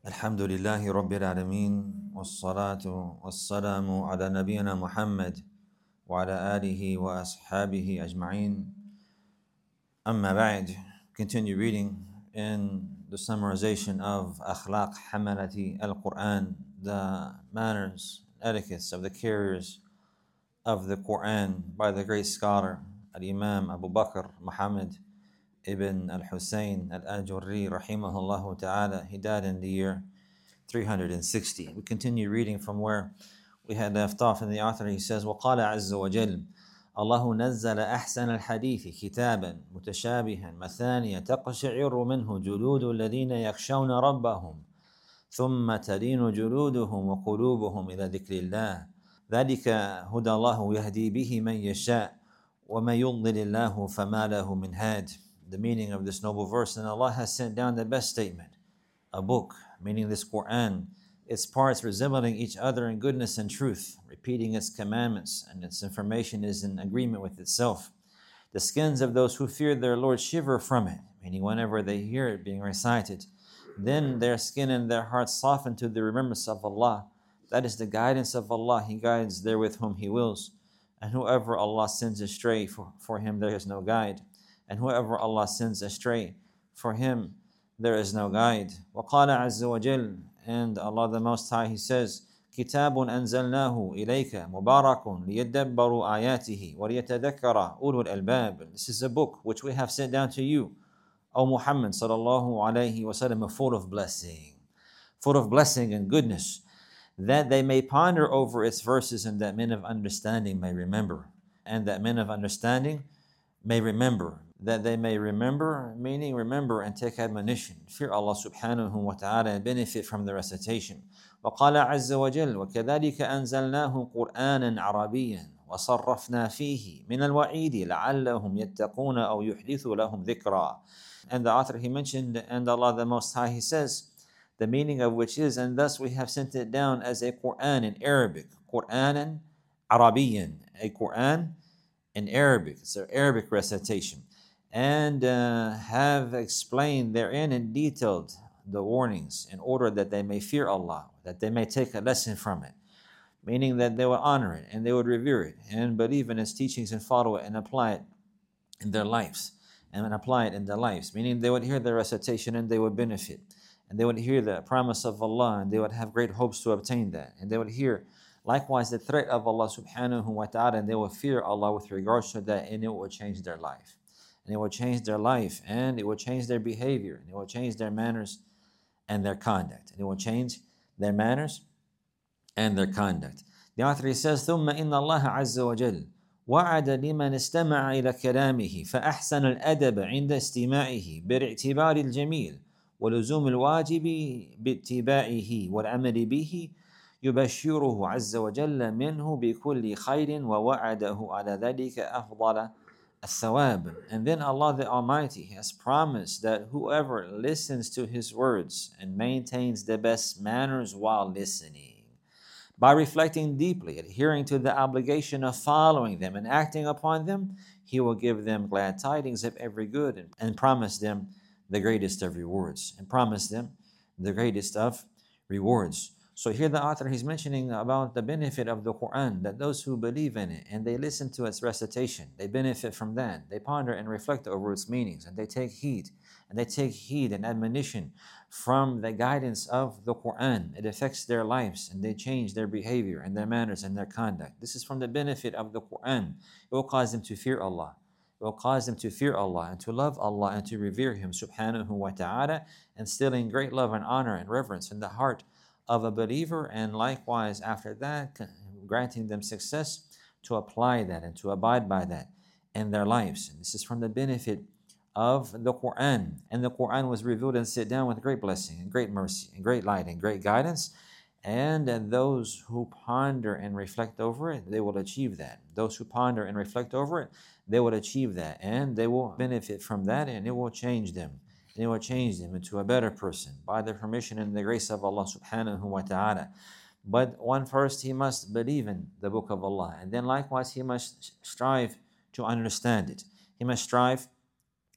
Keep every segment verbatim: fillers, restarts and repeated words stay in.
الحمد لله رب العالمين والصلاة والسلام على نبينا محمد وعلى آله وأصحابه أجمعين. أما بعد, continue reading in the summarization of Akhlaq Hamalati al-Quran, the manners, etiquettes of the carriers of the Quran by the great scholar Al-Imam Abu Bakr Muhammad ibn al-Husayn al-Ajurri rahimahullah ta'ala. He died in the year three hundred sixty. We continue reading from where we had left off, and the author, he says, وَقَالَ عَزَّ وَجَلَّ الله نزل أحسن الحديث كتابا متشابها مثانية تقشعر منه جلود الذين يخشون ربهم ثم تلين جلودهم وقلوبهم إلى ذكر الله ذلك هدى الله يهدي به من يشاء ومن يضلل الله فما له من هاد. The meaning of this noble verse: and Allah has sent down the best statement, a book, meaning this Quran, its parts resembling each other in goodness and truth, repeating its commandments, and its information is in agreement with itself. The skins of those who fear their Lord shiver from it, meaning whenever they hear it being recited. Then their skin and their hearts soften to the remembrance of Allah. That is the guidance of Allah. He guides therewith whom He wills. And whoever Allah sends astray, for, for him there is no guide. And whoever Allah sends astray, for him there is no guide. وقال عز وجل, and Allah the Most High, He says, كتاب أنزلناه إليك مبارك ليدبروا آياته وليتذكر أولو الألباب. This is a book which we have sent down to you, O Muhammad sallallahu alayhi wa sallam, full of blessing, full of blessing and goodness, that they may ponder over its verses, and that men of understanding may remember. And that men of understanding may remember. That they may remember, meaning remember and take admonition, fear Allah subhanahu wa ta'ala, and benefit from the recitation. وقال عز وجل وكذلك أنزلناه قرآنا عربيا وصرفنا فيه من الوعيد لعلهم يتقون أو يحدث لهم ذكرا. And the author, he mentioned, and Allah the Most High, He says, the meaning of which is, and thus we have sent it down as a Quran in Arabic, Qur'anan Arabiyan, a Quran in Arabic. It's an Arabic recitation, and uh, have explained therein and detailed the warnings in order that they may fear Allah, that they may take a lesson from it, meaning that they would honor it and they would revere it and believe in its teachings and follow it and apply it in their lives, and apply it in their lives, meaning they would hear the recitation and they would benefit. And they would hear the promise of Allah, and they would have great hopes to obtain that. And they would hear likewise the threat of Allah subhanahu wa ta'ala, and they would fear Allah with regards to that, and it would change their life. And it would change their life, and it would change their behavior, and it would change their manners and their conduct. And it will change their manners and their conduct. The author, he says, ثُمَّ إِنَّ اللَّهَ عَزَّ وَجَلَّ وعد لمن استمع إلى كلامه فأحسن الأدب عند استماعه بالاعتبار الجميل ولزوم الواجب باتباعه والعمل به يبشره عز وجل منه بكل خير ووعده على ذلك أفضل الثواب. And then Allah the Almighty has promised that whoever listens to His words and maintains the best manners while listening, by reflecting deeply, adhering to the obligation of following them and acting upon them, He will give them glad tidings of every good, and, and promise them the greatest of rewards. And promise them the greatest of rewards. So here the author, he's mentioning about the benefit of the Quran, that those who believe in it and they listen to its recitation, they benefit from that. They ponder and reflect over its meanings, and they take heed, and they take heed and admonition from the guidance of the Quran. It affects their lives, and they change their behavior and their manners and their conduct. This is from the benefit of the Quran. It will cause them to fear Allah. It will cause them to fear Allah and to love Allah and to revere Him subhanahu wa ta'ala, instilling great love and honor and reverence in the heart of a believer, and likewise after that granting them success to apply that and to abide by that in their lives. And this is from the benefit of the Quran. And the Quran was revealed and set down with great blessing and great mercy and great light and great guidance. And those who ponder and reflect over it, they will achieve that. Those who ponder and reflect over it, they will achieve that, and they will benefit from that, and it will change them. And it will change them into a better person by the permission and the grace of Allah subhanahu wa ta'ala. But one first, he must believe in the book of Allah, and then likewise he must strive to understand it. He must strive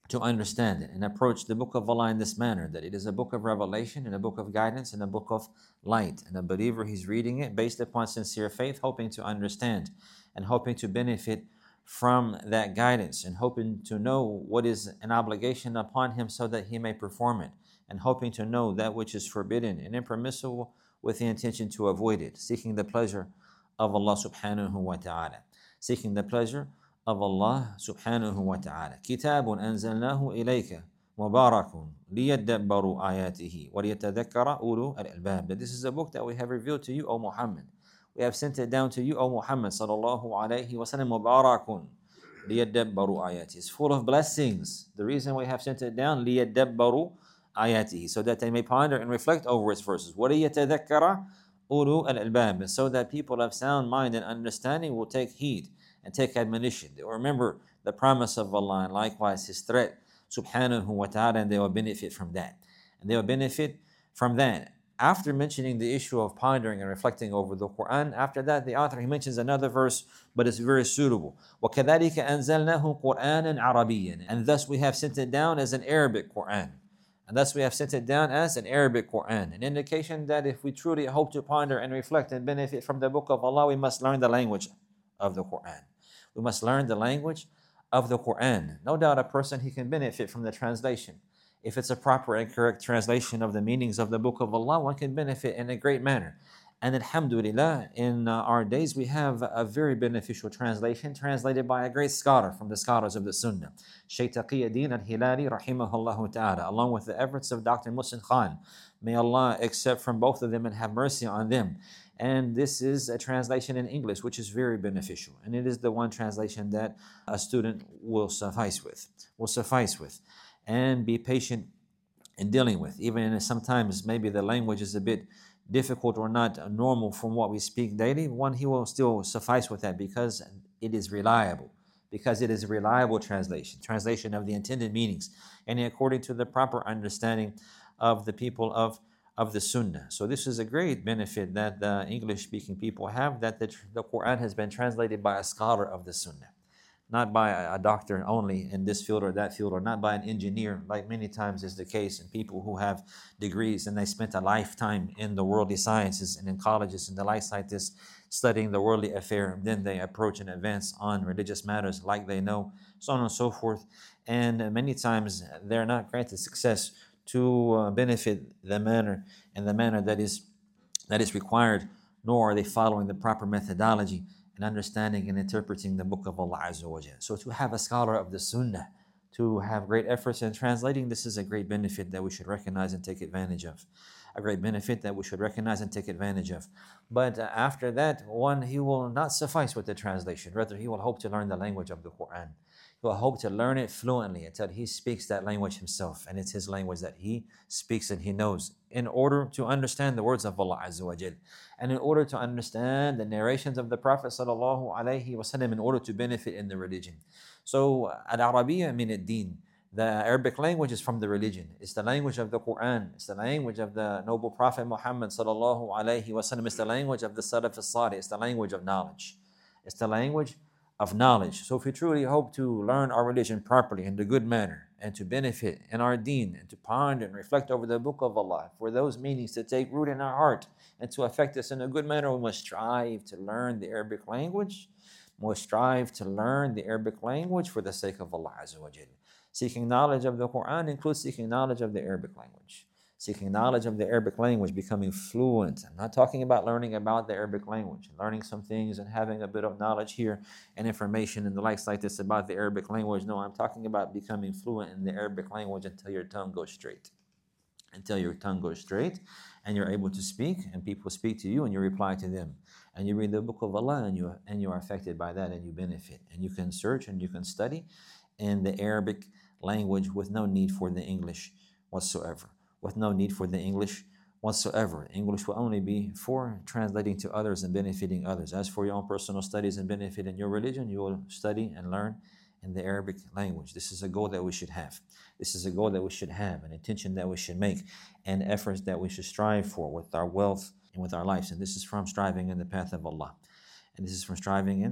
to understand it and approach the book of Allah in this manner, that it is a book of revelation and a book of guidance and a book of light. And a believer, he's reading it based upon sincere faith, hoping to understand and hoping to benefit from that guidance and hoping to know what is an obligation upon him so that he may perform it, and hoping to know that which is forbidden and impermissible with the intention to avoid it, seeking the pleasure of Allah subhanahu wa ta'ala. Seeking the pleasure of Allah subhanahu wa ta'ala. Kitabun anzalnahu ilayka mubarakun liyadabbaru ayatihi wa liyatadhakkara ulu al-albab. That this is a book that we have revealed to you, O Muhammad. We have sent it down to you, O Muhammad sallallahu alayhi wa sallam. Mubarakun liyadabbaru ayatihi. It's full of blessings. The reason we have sent it down, liyadabbaru ayatihi, so that they may ponder and reflect over its verses. Wa liyatadhakkara ulu al-albab. So that people of sound mind and understanding will take heed and take admonition. They will remember the promise of Allah and likewise His threat, subhanahu wa ta'ala, and they will benefit from that. And they will benefit from that. After mentioning the issue of pondering and reflecting over the Quran, after that the author, he mentions another verse, but it's very suitable. وَكَذَلِكَ أَنزَلْنَاهُ قُرْآنًا عَرَبِيًّا. And thus we have sent it down as an Arabic Quran. And thus we have sent it down as an Arabic Quran. An indication that if we truly hope to ponder and reflect and benefit from the book of Allah, we must learn the language of the Quran. We must learn the language of the Quran. No doubt a person, he can benefit from the translation. If it's a proper and correct translation of the meanings of the book of Allah, one can benefit in a great manner. And alhamdulillah, in uh, our days we have a very beneficial translation translated by a great scholar from the scholars of the Sunnah, Shaykh Taqiyuddin al-Hilali rahimahullah ta'ala, along with the efforts of Doctor Muhsin Khan. May Allah accept from both of them and have mercy on them. And this is a translation in English, which is very beneficial. And it is the one translation that a student will suffice with, will suffice with, and be patient in dealing with. Even if sometimes maybe the language is a bit difficult or not normal from what we speak daily, one, he will still suffice with that because it is reliable. Because it is a reliable translation, translation of the intended meanings, and according to the proper understanding of the people of of the Sunnah. So this is a great benefit that the English-speaking people have, that the, the Quran has been translated by a scholar of the Sunnah, not by a, a doctor only in this field or that field, or not by an engineer, like many times is the case in people who have degrees and they spent a lifetime in the worldly sciences and in colleges and the likes like this, studying the worldly affair, and then they approach and advance on religious matters like they know, so on and so forth. And many times they're not granted success to uh, benefit the manner and the manner that is that is required, nor are they following the proper methodology and understanding and interpreting the book of Allah Azza wa Jal. So to have a scholar of the Sunnah, to have great efforts in translating, this is a great benefit that we should recognize and take advantage of. A great benefit that we should recognize and take advantage of. But uh, after that, one, he will not suffice with the translation. Rather, he will hope to learn the language of the Quran. He will hope to learn it fluently until he speaks that language himself, and it's his language that he speaks and he knows, in order to understand the words of Allah Azza wa Jal, and in order to understand the narrations of the Prophet Sallallahu Alaihi Wasallam, in order to benefit in the religion. So, al-Arabiya min ad-din, the Arabic language is from the religion. It's the language of the Quran. It's the language of the noble Prophet Muhammad Sallallahu Alaihi Wasallam. It's the language of the Salaf al-Salih. It's the language of knowledge. It's the language of knowledge. So if we truly hope to learn our religion properly in the good manner and to benefit in our deen and to ponder and reflect over the book of Allah, for those meanings to take root in our heart and to affect us in a good manner, we must strive to learn the Arabic language. We must strive to learn the Arabic language for the sake of Allah Azza wa Jal. Seeking knowledge of the Quran includes seeking knowledge of the Arabic language. Seeking knowledge of the Arabic language, becoming fluent. I'm not talking about learning about the Arabic language, learning some things and having a bit of knowledge here and information and the likes like this about the Arabic language. No, I'm talking about becoming fluent in the Arabic language until your tongue goes straight. Until your tongue goes straight and you're able to speak and people speak to you and you reply to them. And you read the book of Allah and you, and you are affected by that and you benefit. And you can search and you can study in the Arabic language with no need for the English whatsoever. With no need for the English whatsoever. English will only be for translating to others and benefiting others. As for your own personal studies and benefit in your religion, you will study and learn in the Arabic language. This is a goal that we should have. This is a goal that we should have, an intention that we should make, and efforts that we should strive for with our wealth and with our lives. And this is from striving in the path of Allah. And this is from striving in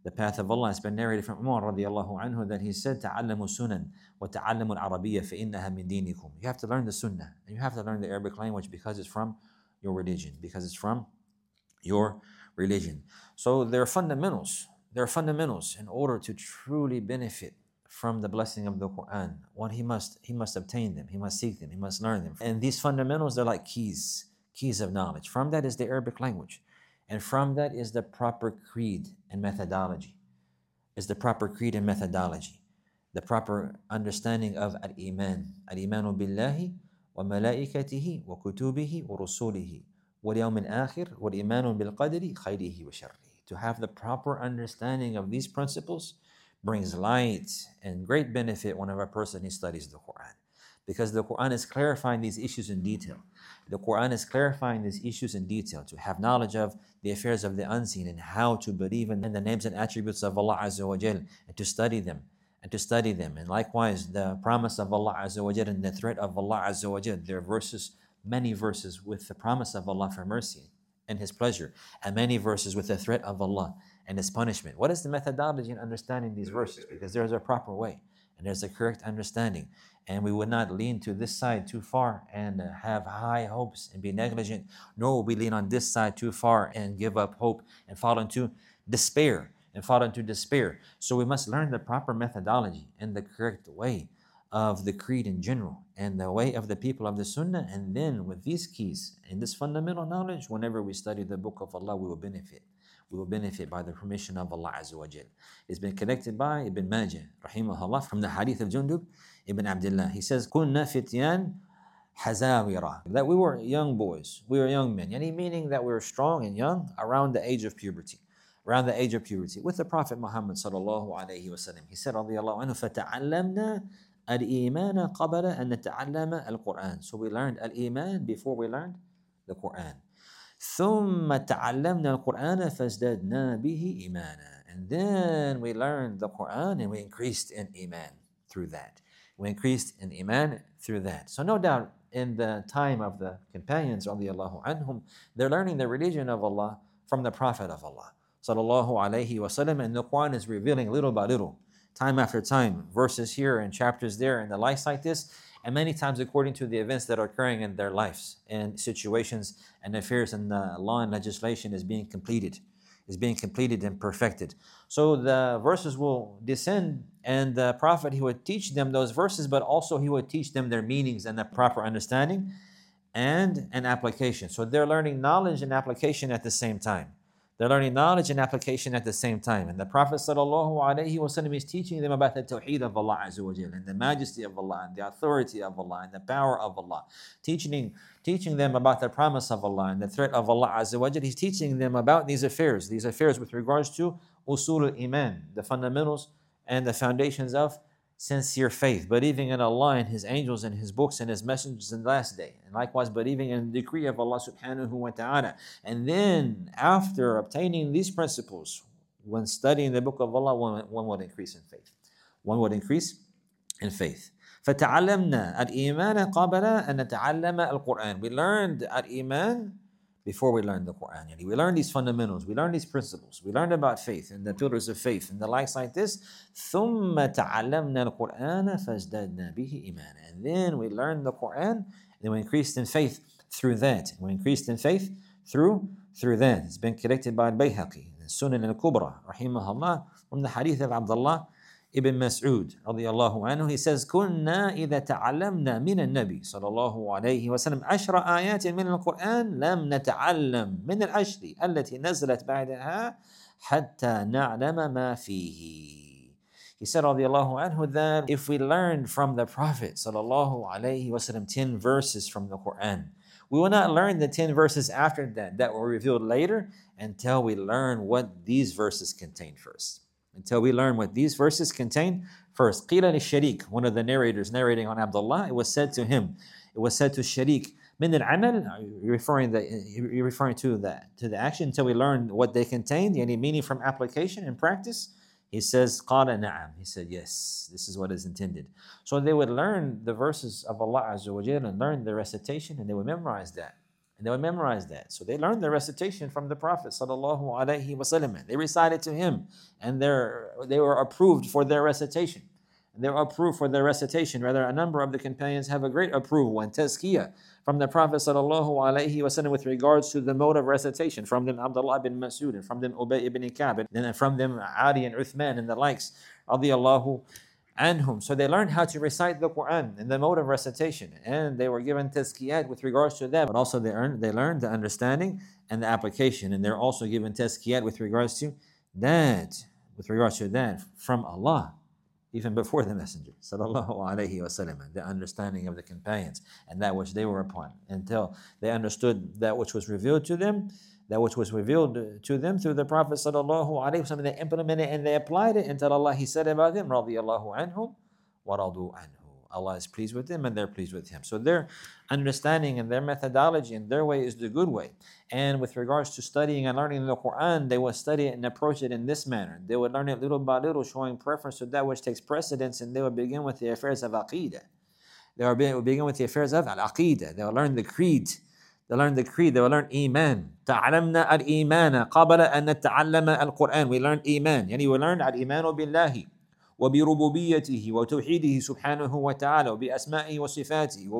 The path of Allah has been narrated from Umar radiallahu anhu that he said, تعلموا سنن وتعلموا العربية فإنها من دينكم. You have to learn the sunnah and you have to learn the Arabic language because it's from your religion, because it's from your religion. So there are fundamentals. There are fundamentals in order to truly benefit from the blessing of the Quran. One, he must he must obtain them, he must seek them, he must learn them. And these fundamentals, they're like keys, keys of knowledge. From that is the Arabic language. And from that is the proper creed and methodology. Is the proper creed and methodology. The proper understanding of al-iman. Al-imanu billahi wa malaikatihi wa kutubihi wa rusulihi wal yawm al-akhir wal imanu bil qadri khayrihi wa sharrihi. To have the proper understanding of these principles brings light and great benefit whenever a person he studies the Quran. Because the Quran is clarifying these issues in detail. The Quran is clarifying these issues in detail to have knowledge of the affairs of the unseen and how to believe in the names and attributes of Allah Azza wa Jal and to study them and to study them. And likewise, the promise of Allah Azza wa Jal and the threat of Allah Azza wa Jal. There are verses, many verses with the promise of Allah for mercy and His pleasure, and many verses with the threat of Allah and His punishment. What is the methodology in understanding these verses? Because there's a proper way and there's a correct understanding. And we would not lean to this side too far and uh, have high hopes and be negligent, nor will we lean on this side too far and give up hope and fall into despair and fall into despair. So we must learn the proper methodology and the correct way of the creed in general and the way of the people of the Sunnah. And then with these keys and this fundamental knowledge, whenever we study the book of Allah, we will benefit. We will benefit by the permission of Allah Azza wa Jal. It's been connected by Ibn Majah, rahimahullah, from the hadith of Jundub Ibn Abdullah. He says, كُنَّا فِتْيَانْ حَزَاوِرًا. That we were young boys, we were young men. Yani meaning that we were strong and young around the age of puberty. Around the age of puberty. With the Prophet Muhammad sallallahu alayhi wa sallam. He said, رضي الله عنه, فَتَعَلَّمْنَا الْإِيمَانَ قَبَلَ أَن نَتَعَلَّمَ الْقُرْآنَ. So we learned al-Iman before we learned the Quran. ثم تعلمنا القرآن فازددنا به إيمانا. And then we learned the Quran and we increased in Iman through that. We increased in Iman through that. So no doubt in the time of the companions radiallahu anhum, they're learning the religion of Allah from the Prophet of Allah sallallahu alayhi wa sallam, and the Quran is revealing little by little, time after time, verses here and chapters there and the likes like this. And many times according to the events that are occurring in their lives and situations and affairs, and the law and legislation is being completed, is being completed and perfected. So the verses will descend and the Prophet, he would teach them those verses, but also he would teach them their meanings and the proper understanding and an application. So they're learning knowledge and application at the same time. They're learning knowledge and application at the same time. And the Prophet sallallahu alaihi wasallam is teaching them about the tawheed of Allah Azza wa Jal, and the majesty of Allah, and the authority of Allah, and the power of Allah. Teaching, teaching them about the promise of Allah and the threat of Allah Azza wa Jal. He's teaching them about these affairs, these affairs with regards to usul al-iman, the fundamentals and the foundations of sincere faith, believing in Allah and His angels and His books and His messengers in the last day, and likewise believing in the decree of Allah subhanahu wa ta'ala. And then after obtaining these principles, when studying the book of Allah, one, one would increase in faith. One would increase in faith. فَتَعَلَّمْنَا الْإِيمَانَ قَبَلَ أَن نَتَعَلَّمَ الْقُرْآنَ. We learned al-Iman before we learned the Quran. We learned these fundamentals, we learned these principles, we learned about faith and the pillars of faith and the likes like this. ثُمَّ تَعَلَّمْنَا الْقُرْآنَ فَازْدَدْنَا بِهِ إِيمَانًا. And then we learned the Quran, and then we increased in faith through that. We increased in faith through through that. It's been collected by Al-Bayhaqi, Sunan al-Kubra, rahimahullah, from the hadith of Abdullah Ibn Mas'ud radiyallahu anhu. He says, كنا إذا تعلمنا من النبي صلى الله عليه وسلم عشر آيات من القرآن لم نتعلم من العشر التي نزلت بعدها حتى نعلم ما فيه. He said radiyallahu anhu that if we learned from the Prophet sallallahu alaihi wasallam ten verses from the Quran, we will not learn the ten verses after that that were revealed later until we learn what these verses contain first. Until we learn what these verses contain first. قِيلَ لِلشَّرِيكِ, one of the narrators narrating on Abdullah, it was said to him, it was said to Sharik, مِنَ الْعَمَلِ, you're referring, the, you're referring to, the, to the action until we learn what they contain, any meaning from application and practice. He says, قَالَ نَعَمْ. He said, yes, this is what is intended. So they would learn the verses of Allah Azza wa Jalla and learn the recitation, and they would memorize that. And they would memorize that. So they learned the recitation from the Prophet sallallahu alaihi wasallam. They recited to him, and they're, they were approved for their recitation. And they were approved for their recitation. Rather, a number of the companions have a great approval and tazkiyah from the Prophet sallallahu alaihi wasallam with regards to the mode of recitation. From them Abdullah bin Mas'ud, and from them Ubay ibn Ka'b, and from them Ali and Uthman and the likes, radiyallahu anhum. So they learned how to recite the Quran in the mode of recitation, and they were given tazkiyat with regards to that. But also they earned, they learned the understanding and the application, and they're also given tazkiyat with regards to that, with regards to that from Allah, even before the Messenger sallallahu alaihi wasallam. The understanding of the companions and that which they were upon, until they understood that which was revealed to them. That which was revealed to them through the Prophet sallallahu alaihi wasallam, they implemented and they applied it until Allah, He said about them, radiyallahu anhum wa radu anhu. Allah is pleased with them and they're pleased with Him. So their understanding and their methodology and their way is the good way. And with regards to studying and learning the Quran, they would study it and approach it in this manner. They would learn it little by little, showing preference to that which takes precedence, and they would begin with the affairs of Aqidah. They would begin with the affairs of Al-Aqidah. They would learn the creed. They learn the creed, they will learn Iman. تعلمنا الإيمان قبل أن نتعلم القرآن. We learned Iman. يعني we learned الإيمان بالله وبربوبيته وتوحيده سبحانه وتعالى وبأسمائه وصفاته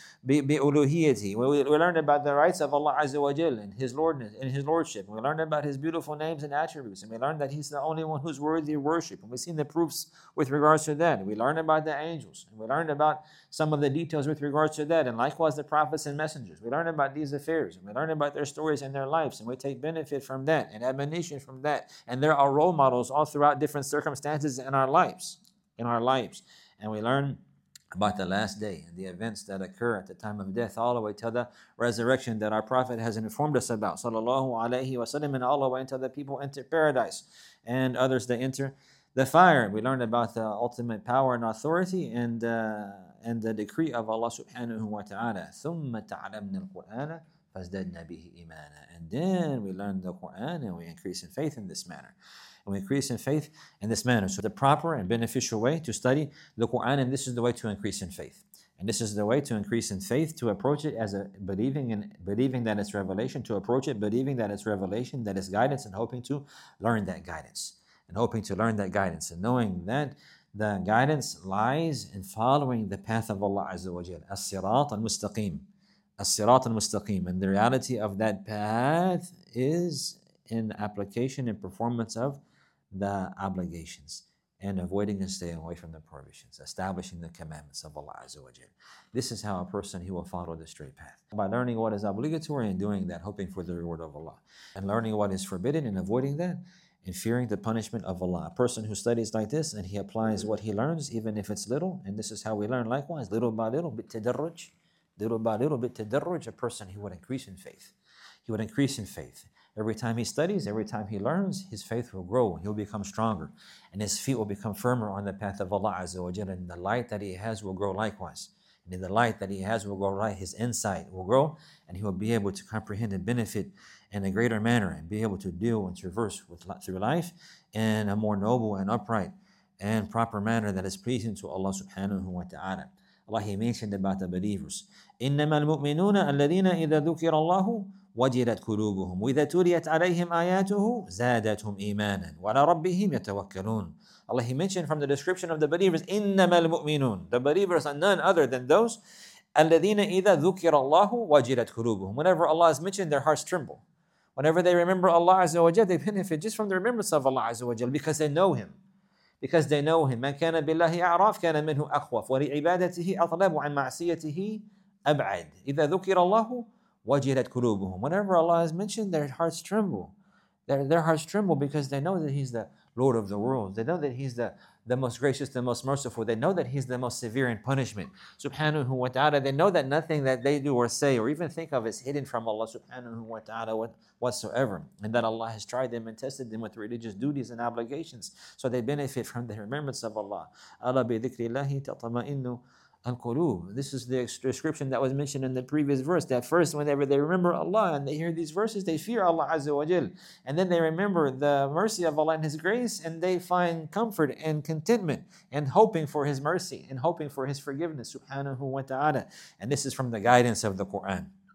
وبألوهيته. We learned about the rights of Allah Azza wa Jal and His Lordness and His Lordship. We learned about His beautiful names and attributes. And we learned that He's the only one who's worthy of worship. And we've seen the proofs with regards to that. We learned about the angels. And we learned about some of the details with regards to that. And likewise the prophets and messengers. We learned about these affairs. And we learned about their stories and their lives. And we take benefit from that and admonition from that. And there are role models all throughout different circumstances in our lives. In our lives. And we learn about the last day and the events that occur at the time of death, all the way to the resurrection that our Prophet has informed us about, sallallahu alaihi wasallam, and all the way until the people enter paradise and others that enter the fire. We learned about the ultimate power and authority and uh, and the decree of Allah subhanahu wa ta'ala. ثُمَّ تَعْلَمْنَا الْقُرْآنَ فَازْدَدْنَا بِهِ إِيمَانًا. And then we learn the Quran and we increase in faith in this manner. And we increase in faith in this manner. So the proper and beneficial way to study the Quran, and this is the way to increase in faith. And this is the way to increase in faith, to approach it as a believing and believing that it's revelation, to approach it believing that it's revelation, that it's guidance, and hoping to learn that guidance. And hoping to learn that guidance. And knowing that the guidance lies in following the path of Allah Azza wa Jal. As-sirat al-mustaqim. As-sirat al-mustaqim. And the reality of that path is in application and performance of the obligations and avoiding and staying away from the prohibitions, establishing the commandments of Allah Azza wa Jal. This is how a person, he will follow the straight path. By learning what is obligatory and doing that, hoping for the reward of Allah. And learning what is forbidden and avoiding that, and fearing the punishment of Allah. A person who studies like this and he applies what he learns, even if it's little, and this is how we learn likewise, little by little, bit tadarruj, little by little, bit tadarruj, a person who would increase in faith. He would increase in faith. Every time he studies, every time he learns, his faith will grow and he'll become stronger. And his feet will become firmer on the path of Allah Azza wa Jalla. And the light that he has will grow likewise. And in the light that he has will grow right, his insight will grow, and he will be able to comprehend and benefit in a greater manner and be able to deal and traverse with, through life in a more noble and upright and proper manner that is pleasing to Allah subhanahu wa ta'ala. Allah, He mentioned about the believers. إِنَّمَا الْمُؤْمِنُونَ الَّذِينَ إِذَا ذُكِرَ اللَّهُ وَجِلَتْ قُلُوبُهُمْ وَإِذَا تُلِيَتْ عَلَيْهِمْ آيَاتُهُ زَادَتْهُمْ إِيمَانًا وَعَلَى رَبِّهِمْ يَتَوَكَّلُونَ. Allah, He mentioned from the description of the believers, إِنَّمَا الْمُؤْمِنُونَ. The believers are none other than those الَّذِينَ إِذَا ذُكِرَ اللَّهُ وَجِلَتْ قُلُوبُهُم. Whenever Allah is mentioned, their hearts tremble. Whenever they remember Allah Azza wa Jal, they benefit just from the remembrance of Allah Azza wa Jal because they know Him. Because they know Him. مَنْ كَانَ بِاللَّهِ أَعْرَافٍ كَانَ مِنْهُ أَخْوَفٍ وَلِعِبَادَتِهِ أَطْلَبُ عَنْ مَعْصِيَتِهِ أَبْعَدٍ إِذَا ذُكِرَ اللَّهُ وَجِلَتْ قُلُوبُهُم. Whenever Allah is mentioned, their hearts tremble. Their, their hearts tremble because they know that He's the Lord of the world. They know that He's the, the most gracious, the most merciful. They know that He's the most severe in punishment. Subhanahu wa ta'ala. They know that nothing that they do or say or even think of is hidden from Allah subhanahu wa ta'ala whatsoever. And that Allah has tried them and tested them with religious duties and obligations. So they benefit from the remembrance of Allah. Ala bi dhikrillahi tatma'innu al-qulub. This is the description that was mentioned in the previous verse. That first, whenever they remember Allah and they hear these verses, they fear Allah Azza wa Jal. And then they remember the mercy of Allah and His grace, and they find comfort and contentment and hoping for His mercy and hoping for His forgiveness, subhanahu wa ta'ala. And this is from the guidance of the Quran.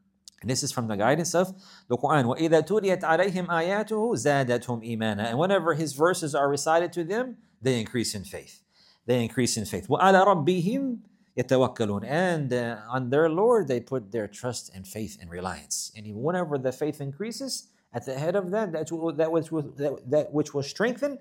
And this is from the guidance of the Quran. وَإِذَا تُلِيَتْ عَلَيْهِمْ آيَاتُهُ زَادَتْهُمْ إِيمَانًا. And whenever his verses are recited to them, they increase in faith. They increase in faith. وَعَلَى رَبِّهِمْ يَتَوَكَّلُونَ. And uh, on their Lord, they put their trust and faith and reliance. And whenever the faith increases, at the head of that, that, that, which, that, that which will strengthen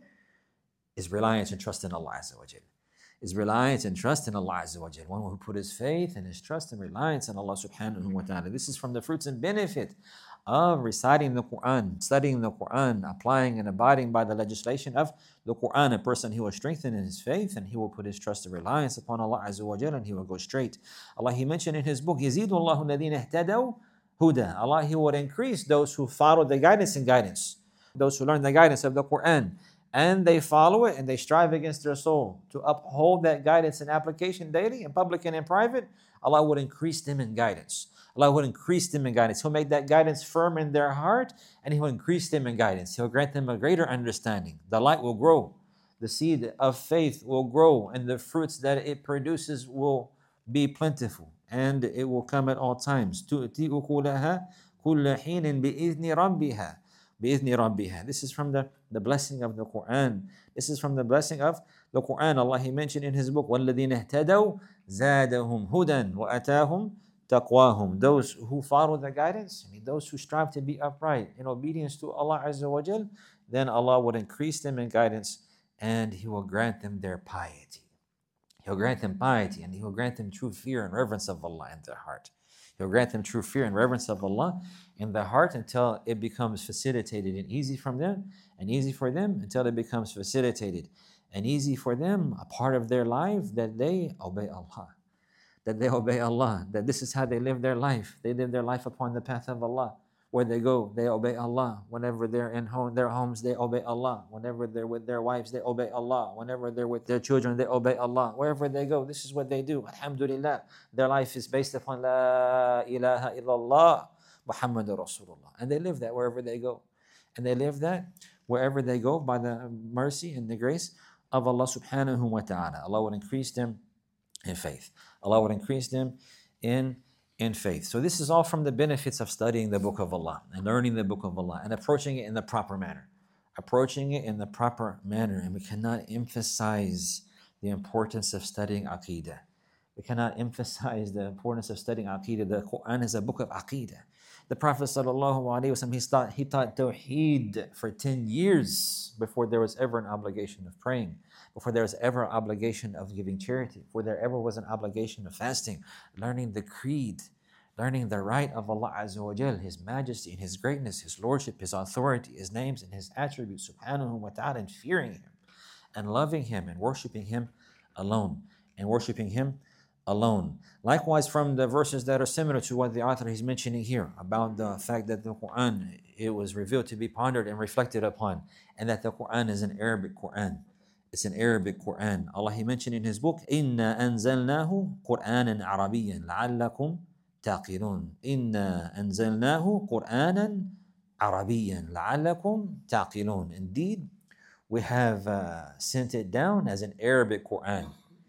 is reliance and trust in Allah Azza wa Jal. Is reliance and trust in Allah Azza wa Jal. One who put his faith and his trust and reliance in Allah subhanahu wa ta'ala. This is from the fruits and benefit of reciting the Quran, studying the Quran, applying and abiding by the legislation of the Quran. A person, he will strengthen in his faith and he will put his trust and reliance upon Allah Azza wa Jal, and he will go straight. Allah, He mentioned in his book, يَزِيدُ اللَّهُ الَّذِينَ اهْتَدَوْا هُدًى. Allah, He would increase those who follow the guidance and guidance. Those who learn the guidance of the Quran, and they follow it and they strive against their soul to uphold that guidance and application daily, in public and in private, Allah would increase them in guidance. Allah would increase them in guidance. He'll make that guidance firm in their heart, and He will increase them in guidance. He'll grant them a greater understanding. The light will grow. The seed of faith will grow, and the fruits that it produces will be plentiful, and it will come at all times. تُؤْتِي أُكُلَهَا كُلَّ حِينٍ بِإِذْنِ رَبِّهَا. بِإِذْنِ رَبِّهَا. This is from the, the blessing of the Quran. This is from the blessing of the Quran. Allah, He mentioned in His book, وَالَّذِينَ اهْتَدَوْا زَادَهُمْ هُدًى وَأَتَاهُمْ تَقْوَاهُم. Those who follow the guidance, I mean, those who strive to be upright in obedience to Allah Azza wa Jal, then Allah would increase them in guidance, and He will grant them their piety. He'll grant them piety, and He will grant them true fear and reverence of Allah in their heart. He'll grant them true fear and reverence of Allah in their heart until it becomes facilitated and easy from them, and easy for them until it becomes facilitated and easy for them, a part of their life, that they obey Allah. That they obey Allah. That this is how they live their life. They live their life upon the path of Allah. Where they go, they obey Allah. Whenever they're in home, their homes, they obey Allah. Whenever they're with their wives, they obey Allah. Whenever they're with their children, they obey Allah. Wherever they go, this is what they do. Alhamdulillah. Their life is based upon La ilaha illallah Muhammadur Rasulullah. And they live that wherever they go. And they live that wherever they go by the mercy and the grace of Allah subhanahu wa ta'ala. Allah would increase them in faith. Allah would increase them in in faith. So this is all from the benefits of studying the Book of Allah and learning the Book of Allah and approaching it in the proper manner. Approaching it in the proper manner. And we cannot emphasize the importance of studying Aqeedah. We cannot emphasize the importance of studying Aqeedah. The Quran is a book of Aqeedah. The Prophet sallallahu alaihi wasallam, he taught, he taught Tawheed for ten years before there was ever an obligation of praying, before there was ever an obligation of giving charity, before there ever was an obligation of fasting, learning the creed, learning the right of Allah Azza wa Jal, His majesty and His greatness, His lordship, His authority, His names and His attributes, subhanahu wa ta'ala, and fearing Him and loving Him and worshiping Him alone, and worshiping Him alone. Likewise, from the verses that are similar to what the author is mentioning here about the fact that the Quran, it was revealed to be pondered and reflected upon, and that the Quran is an Arabic Quran. It's an Arabic Quran. Allah, He mentioned in His book, إِنَّا أَنزَلْنَاهُ قُرْآنًا عَرَبِيًّا لَعَلَّكُمْ تَعْقِلُونَ إِنَّا أَنزَلْنَاهُ قُرْآنًا عَرَبِيًّا لَعَلَّكُمْ تَعْقِلُونَ. Indeed, we have uh, sent it down as an Arabic Quran.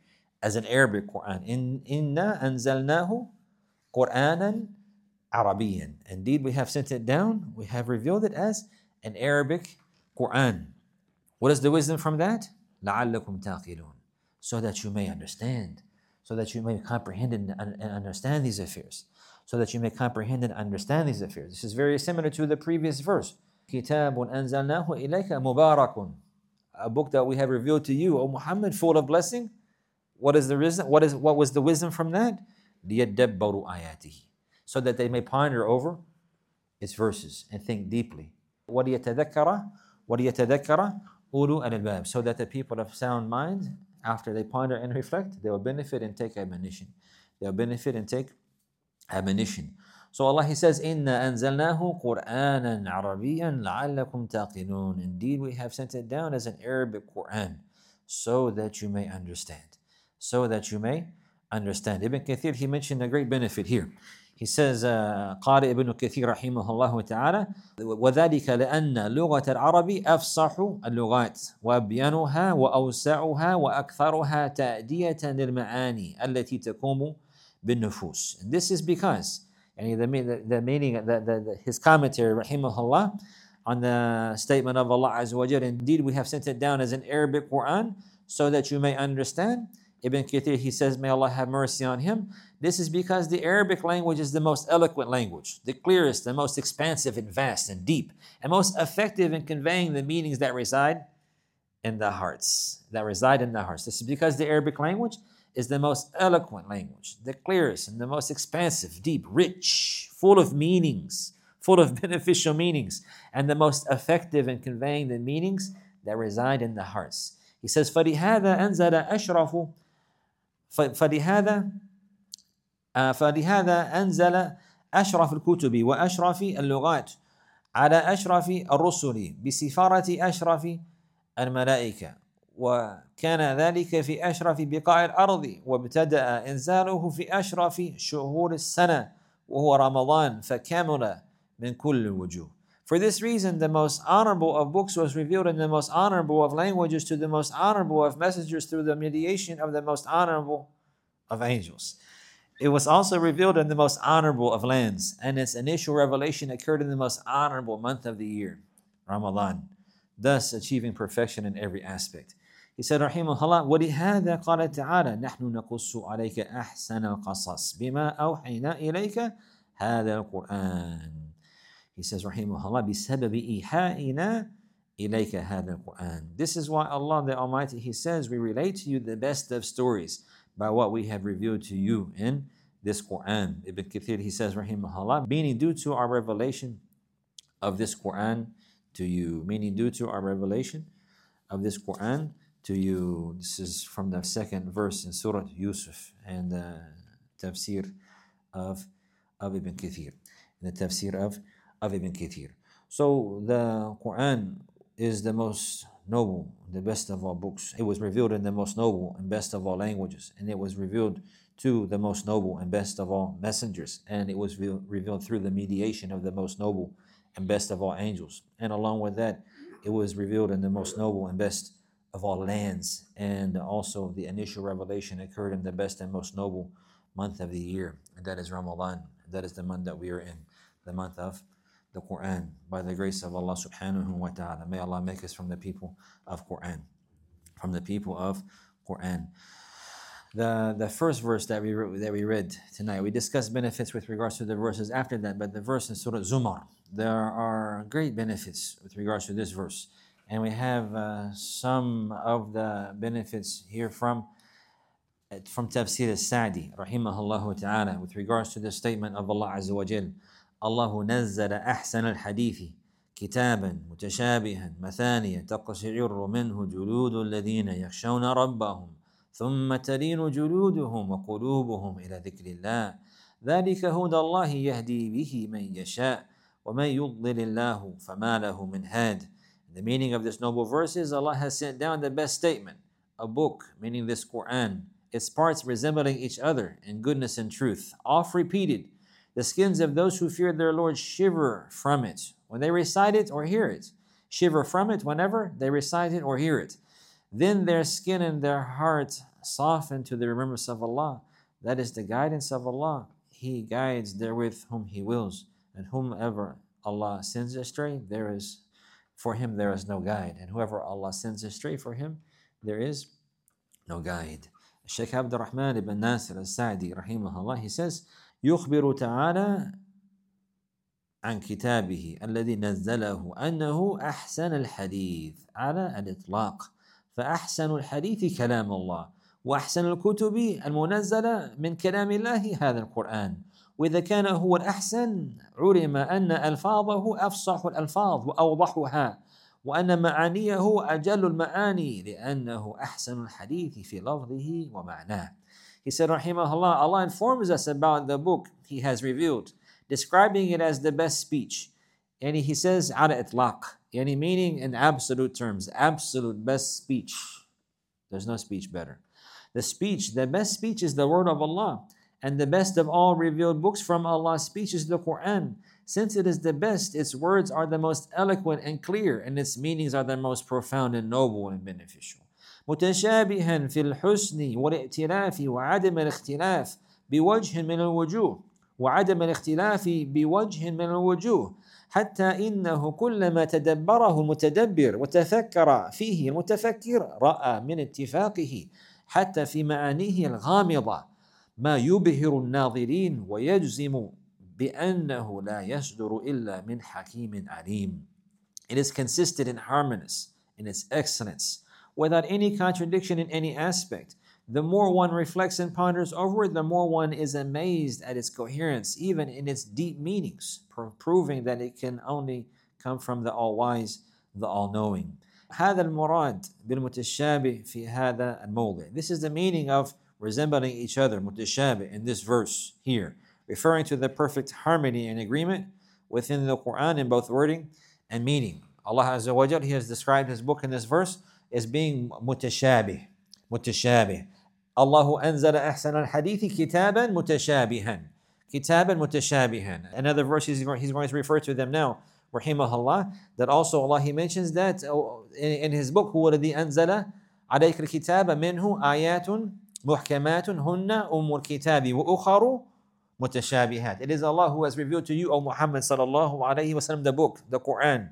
As an Arabic Quran. In Inna anzalnahu Qur'anan Arabiyan. Indeed, we have sent it down. We have revealed it as an Arabic Quran. What is the wisdom from that? لَعَلَّكُمْ تَعْقِلُونَ. So that you may understand. So that you may comprehend and, and understand these affairs. So that you may comprehend and understand these affairs. This is very similar to the previous verse. كِتَابٌ أَنزَلْنَاهُ إِلَيْكَ مُبَارَكٌ. A book that we have revealed to you, O Muhammad, full of blessing. What is the reason? What is what was the wisdom from that? لِيَدَّبَّرُوا آيَاتِهِ. So that they may ponder over its verses and think deeply. وَلِيَتَذَكَّرَ وَلِيَتَذَكَّرَ أُولُو الْأَلْبَابِ. So that the people of sound mind, after they ponder and reflect, they will benefit and take admonition. They will benefit and take admonition. So Allah, He says, إِنَّا أَنزَلْنَاهُ قُرْآنًا عَرَبِيًّا لَعَلَّكُمْ تَعْقِلُونَ. Indeed, we have sent it down as an Arabic Quran, so that you may understand. So that you may understand. Ibn Kathir, he mentioned a great benefit here. He says, uh, قال ابن كثير رحمه الله تعالى وذلك لأن لغة العرب أفصح اللغات وأبينها وأوسعها وأكثرها تأدية للمعاني التي تقوم بالنفوس. And this is because And the, the, the meaning, the, the, the, his commentary, rahimahullah, on the statement of Allah Azza wa Jal, indeed we have sent it down as an Arabic Quran so that you may understand. Ibn Kathir, he says, may Allah have mercy on him. This is because the Arabic language is the most eloquent language, the clearest, the most expansive and vast and deep, and most effective in conveying the meanings that reside in the hearts, that reside in the hearts. This is because the Arabic language is the most eloquent language, the clearest and the most expansive, deep, rich, full of meanings, full of beneficial meanings, and the most effective in conveying the meanings that reside in the hearts. He says, فَلِهَذَا أَنزَلَ أَشْرَفُ فلهذا فلهذا أنزل أشرف الكتب وأشرف اللغات على أشرف الرسل بسفارة أشرف الملائكة، وكان ذلك في أشرف بقاع الأرض، وابتدأ إنزاله في أشرف شهور السنة وهو رمضان فكمل من كل الوجوه. For this reason, the most honorable of books was revealed in the most honorable of languages to the most honorable of messengers through the mediation of the most honorable of angels. It was also revealed in the most honorable of lands, and its initial revelation occurred in the most honorable month of the year, Ramadan, thus achieving perfection in every aspect. He said, rahimahullah, وَلِهَذَا قَالَ تَعَالَى نَحْنُ نَقُصُّ عَلَيْكَ أَحْسَنَ الْقَصَصِ بِمَا أَوْحَيْنَا إِلَيْكَ هَذَا الْقُرْآنِ. He says, rahimahullah, بِسَبَبِ إِيحَائِنَا إِلَيْكَ هَذَا الْقُرْآنِ. This is why Allah the Almighty, He says, we relate to you the best of stories by what we have revealed to you in this Quran. Ibn Kathir, he says, rahimahullah, meaning due to our revelation of this Quran to you. Meaning due to our revelation of this Quran to you. This is from the second verse in Surah Yusuf and the tafsir of, of Ibn Kathir. The tafsir of of Ibn Kathir. So the Quran is the most noble, the best of all books. It was revealed in the most noble and best of all languages, and it was revealed to the most noble and best of all messengers, and it was revealed through the mediation of the most noble and best of all angels. And along with that, it was revealed in the most noble and best of all lands, and also the initial revelation occurred in the best and most noble month of the year, and that is Ramadan. That is the month that we are in, the month of the Quran, by the grace of Allah subhanahu wa ta'ala. May Allah make us from the people of Quran. From the people of Quran. The, the first verse that we, that we read tonight, we discussed benefits with regards to the verses after that, but the verse in Surah Zumar, there are great benefits with regards to this verse. And we have uh, some of the benefits here from from Tafsir al-Sa'di, rahimahullah ta'ala, with regards to the statement of Allah Azza wa Jal. الله نزل أحسن الحديث كتابا متشابها مثانية تقشعر منه جلود الذين يخشون ربهم ثم تلين جلودهم وقلوبهم إلى ذكر الله ذلك هدى الله يهدي به من يشاء ومن يضلل الله فما له من هاد. The meaning of this noble verse is Allah has sent down the best statement, a book, meaning this Quran, its parts resembling each other in goodness and truth, oft repeated. The skins of those who fear their Lord shiver from it when they recite it or hear it. Shiver from it whenever they recite it or hear it. Then their skin and their heart soften to the remembrance of Allah. That is the guidance of Allah. He guides therewith whom He wills, and whomever Allah sends astray, there is for him there is no guide. And whoever Allah sends astray, for him there is no guide. Shaykh Abdul Rahman ibn Nasir al-Sa'di, rahimahullah, he says, يخبر تعالى عن كتابه الذي نزله أنه أحسن الحديث على الإطلاق فأحسن الحديث كلام الله وأحسن الكتب المنزلة من كلام الله هذا القرآن وإذا كان هو الأحسن علم أن ألفاظه أفصح الألفاظ وأوضحها وأن معانيه أجل المعاني لأنه أحسن الحديث في لفظه ومعناه. He said, rahimahullah, Allah informs us about the book He has revealed, describing it as the best speech. And He says, ala itlaq, yani meaning in absolute terms, absolute best speech. There's no speech better. The speech, the best speech is the word of Allah. And the best of all revealed books from Allah's speech is the Quran. Since it is the best, its words are the most eloquent and clear, and its meanings are the most profound and noble and beneficial. متشابها في الحسن والائتلاف وعدم الاختلاف بوجه من الوجوه وعدم الاختلاف بوجه من الوجوه حتى إنه كلما تدبره المتدبر وتفكر فيه المتفكر رأى من اتفاقه حتى في معانيه الغامضة ما يبهر الناظرين ويجزم بأنه لا يصدر إلا من حكيم عليم. It is consistent and harmonious in its excellence, without any contradiction in any aspect. The more one reflects and ponders over it, the more one is amazed at its coherence, even in its deep meanings, proving that it can only come from the All-Wise, the All-Knowing. هذا المراد بالمتشابه في هذا الموضع. This is the meaning of resembling each other, mutashabih, in this verse here, referring to the perfect harmony and agreement within the Quran in both wording and meaning. Allah Azza wa Jal, He has described His book in this verse as being mutashabih. Mutashabih. Allahu anzala ahsan al-hadithi kitaban mutashabihan. Kitaban mutashabihan. Another verse he's going, he's going to refer to them now, rahimahullah, that also Allah, He mentions that in, in His book, huwa alladhi anzala alayka al-kitaba minhu ayatun muhkamatun hunna ummul kitabi wa ukharu mutashabihat. It is Allah who has revealed to you, O Muhammad sallallahu alayhi wa sallam, the book, the Quran.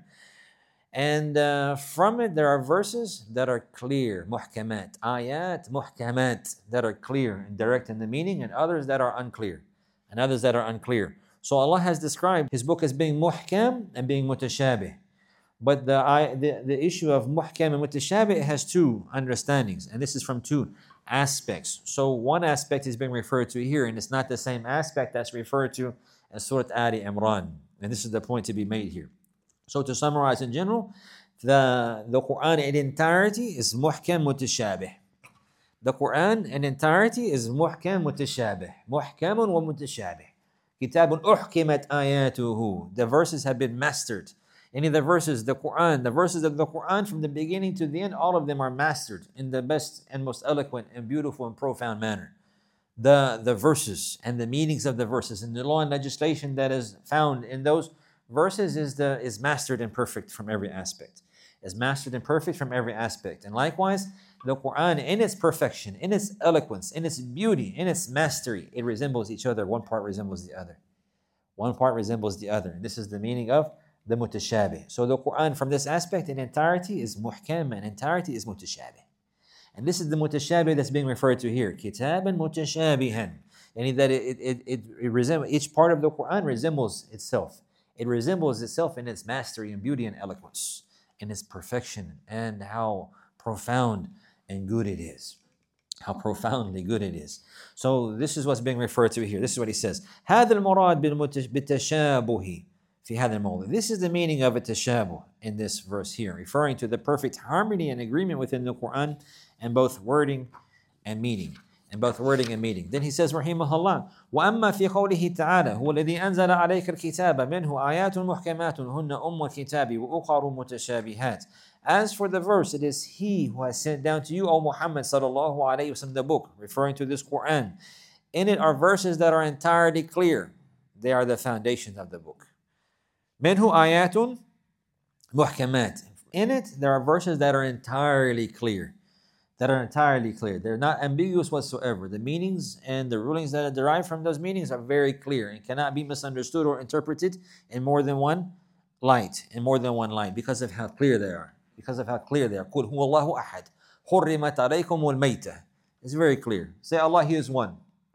And uh, from it there are verses that are clear, muhkamat, ayat, muhkamat, that are clear and direct in the meaning, and others that are unclear, and others that are unclear. So Allah has described His book as being muhkam and being mutashabih. But the, I, the, the issue of muhkam and mutashabih has two understandings, and this is from two aspects. So one aspect is being referred to here, and it's not the same aspect that's referred to in Surah Ali Imran. And this is the point to be made here. So to summarize in general, the, the Quran in entirety is muhkam mutashabih. The Quran in entirety is muhkam mutashabih. Muhkamun wa mutashabih. Kitabun uhkimat ayatuhu. The verses have been mastered. Any of the verses, the Quran, the verses of the Quran from the beginning to the end, all of them are mastered in the best and most eloquent and beautiful and profound manner. The, the verses and the meanings of the verses and the law and legislation that is found in those verses is the is mastered and perfect from every aspect. Is mastered and perfect from every aspect. And likewise, the Quran in its perfection, in its eloquence, in its beauty, in its mastery, it resembles each other. One part resembles the other. One part resembles the other. And this is the meaning of the mutashabih. So the Quran from this aspect in entirety is muhkam and entirety is mutashabih. And this is the mutashabih that's being referred to here. Kitaban mutashabihan. Meaning that it, it, it, it resembles, each part of the Quran resembles itself. It resembles itself in its mastery and beauty and eloquence, in its perfection, and how profound and good it is. How profoundly good it is. So this is what's being referred to here. This is what he says. هذا المراد بالتشابه في هذا الموضع. This is the meaning of a tashabuh in this verse here, referring to the perfect harmony and agreement within the Quran and both wording and meaning. And both wording and meaning. Then he says, rahimahullah, وَأَمَّا فِي قَوْلِهِ تَعَالَى هُوَ الَّذِي أَنزَلَ عَلَيْكَ الْكِتَابَ مِنْهُ آيَاتٌ مُحْكَمَاتٌ هُنَّ أُمُّ الْكِتَابِ وَأُخَرُ مُتَشَابِهَاتٌ. As for the verse, it is He who has sent down to you, O Muhammad sallallahu alayhi wa sallam, the book, referring to this Quran. In it are verses that are entirely clear. They are the foundations of the book. مِنْهُ آيَاتٌ مُحْكَمَاتٌ. In it, there are verses that are entirely clear. That are entirely clear. They're not ambiguous whatsoever. The meanings and the rulings that are derived from those meanings are very clear and cannot be misunderstood or interpreted in more than one light, in more than one light, because of how clear they are. Because of how clear they are. قُلْ هُوَ اللَّهُ أَحَدٌ حُرِّمَتْ عَلَيْكُمُ الْمَيْتَةُ. It's very clear. Say Allah, He is one.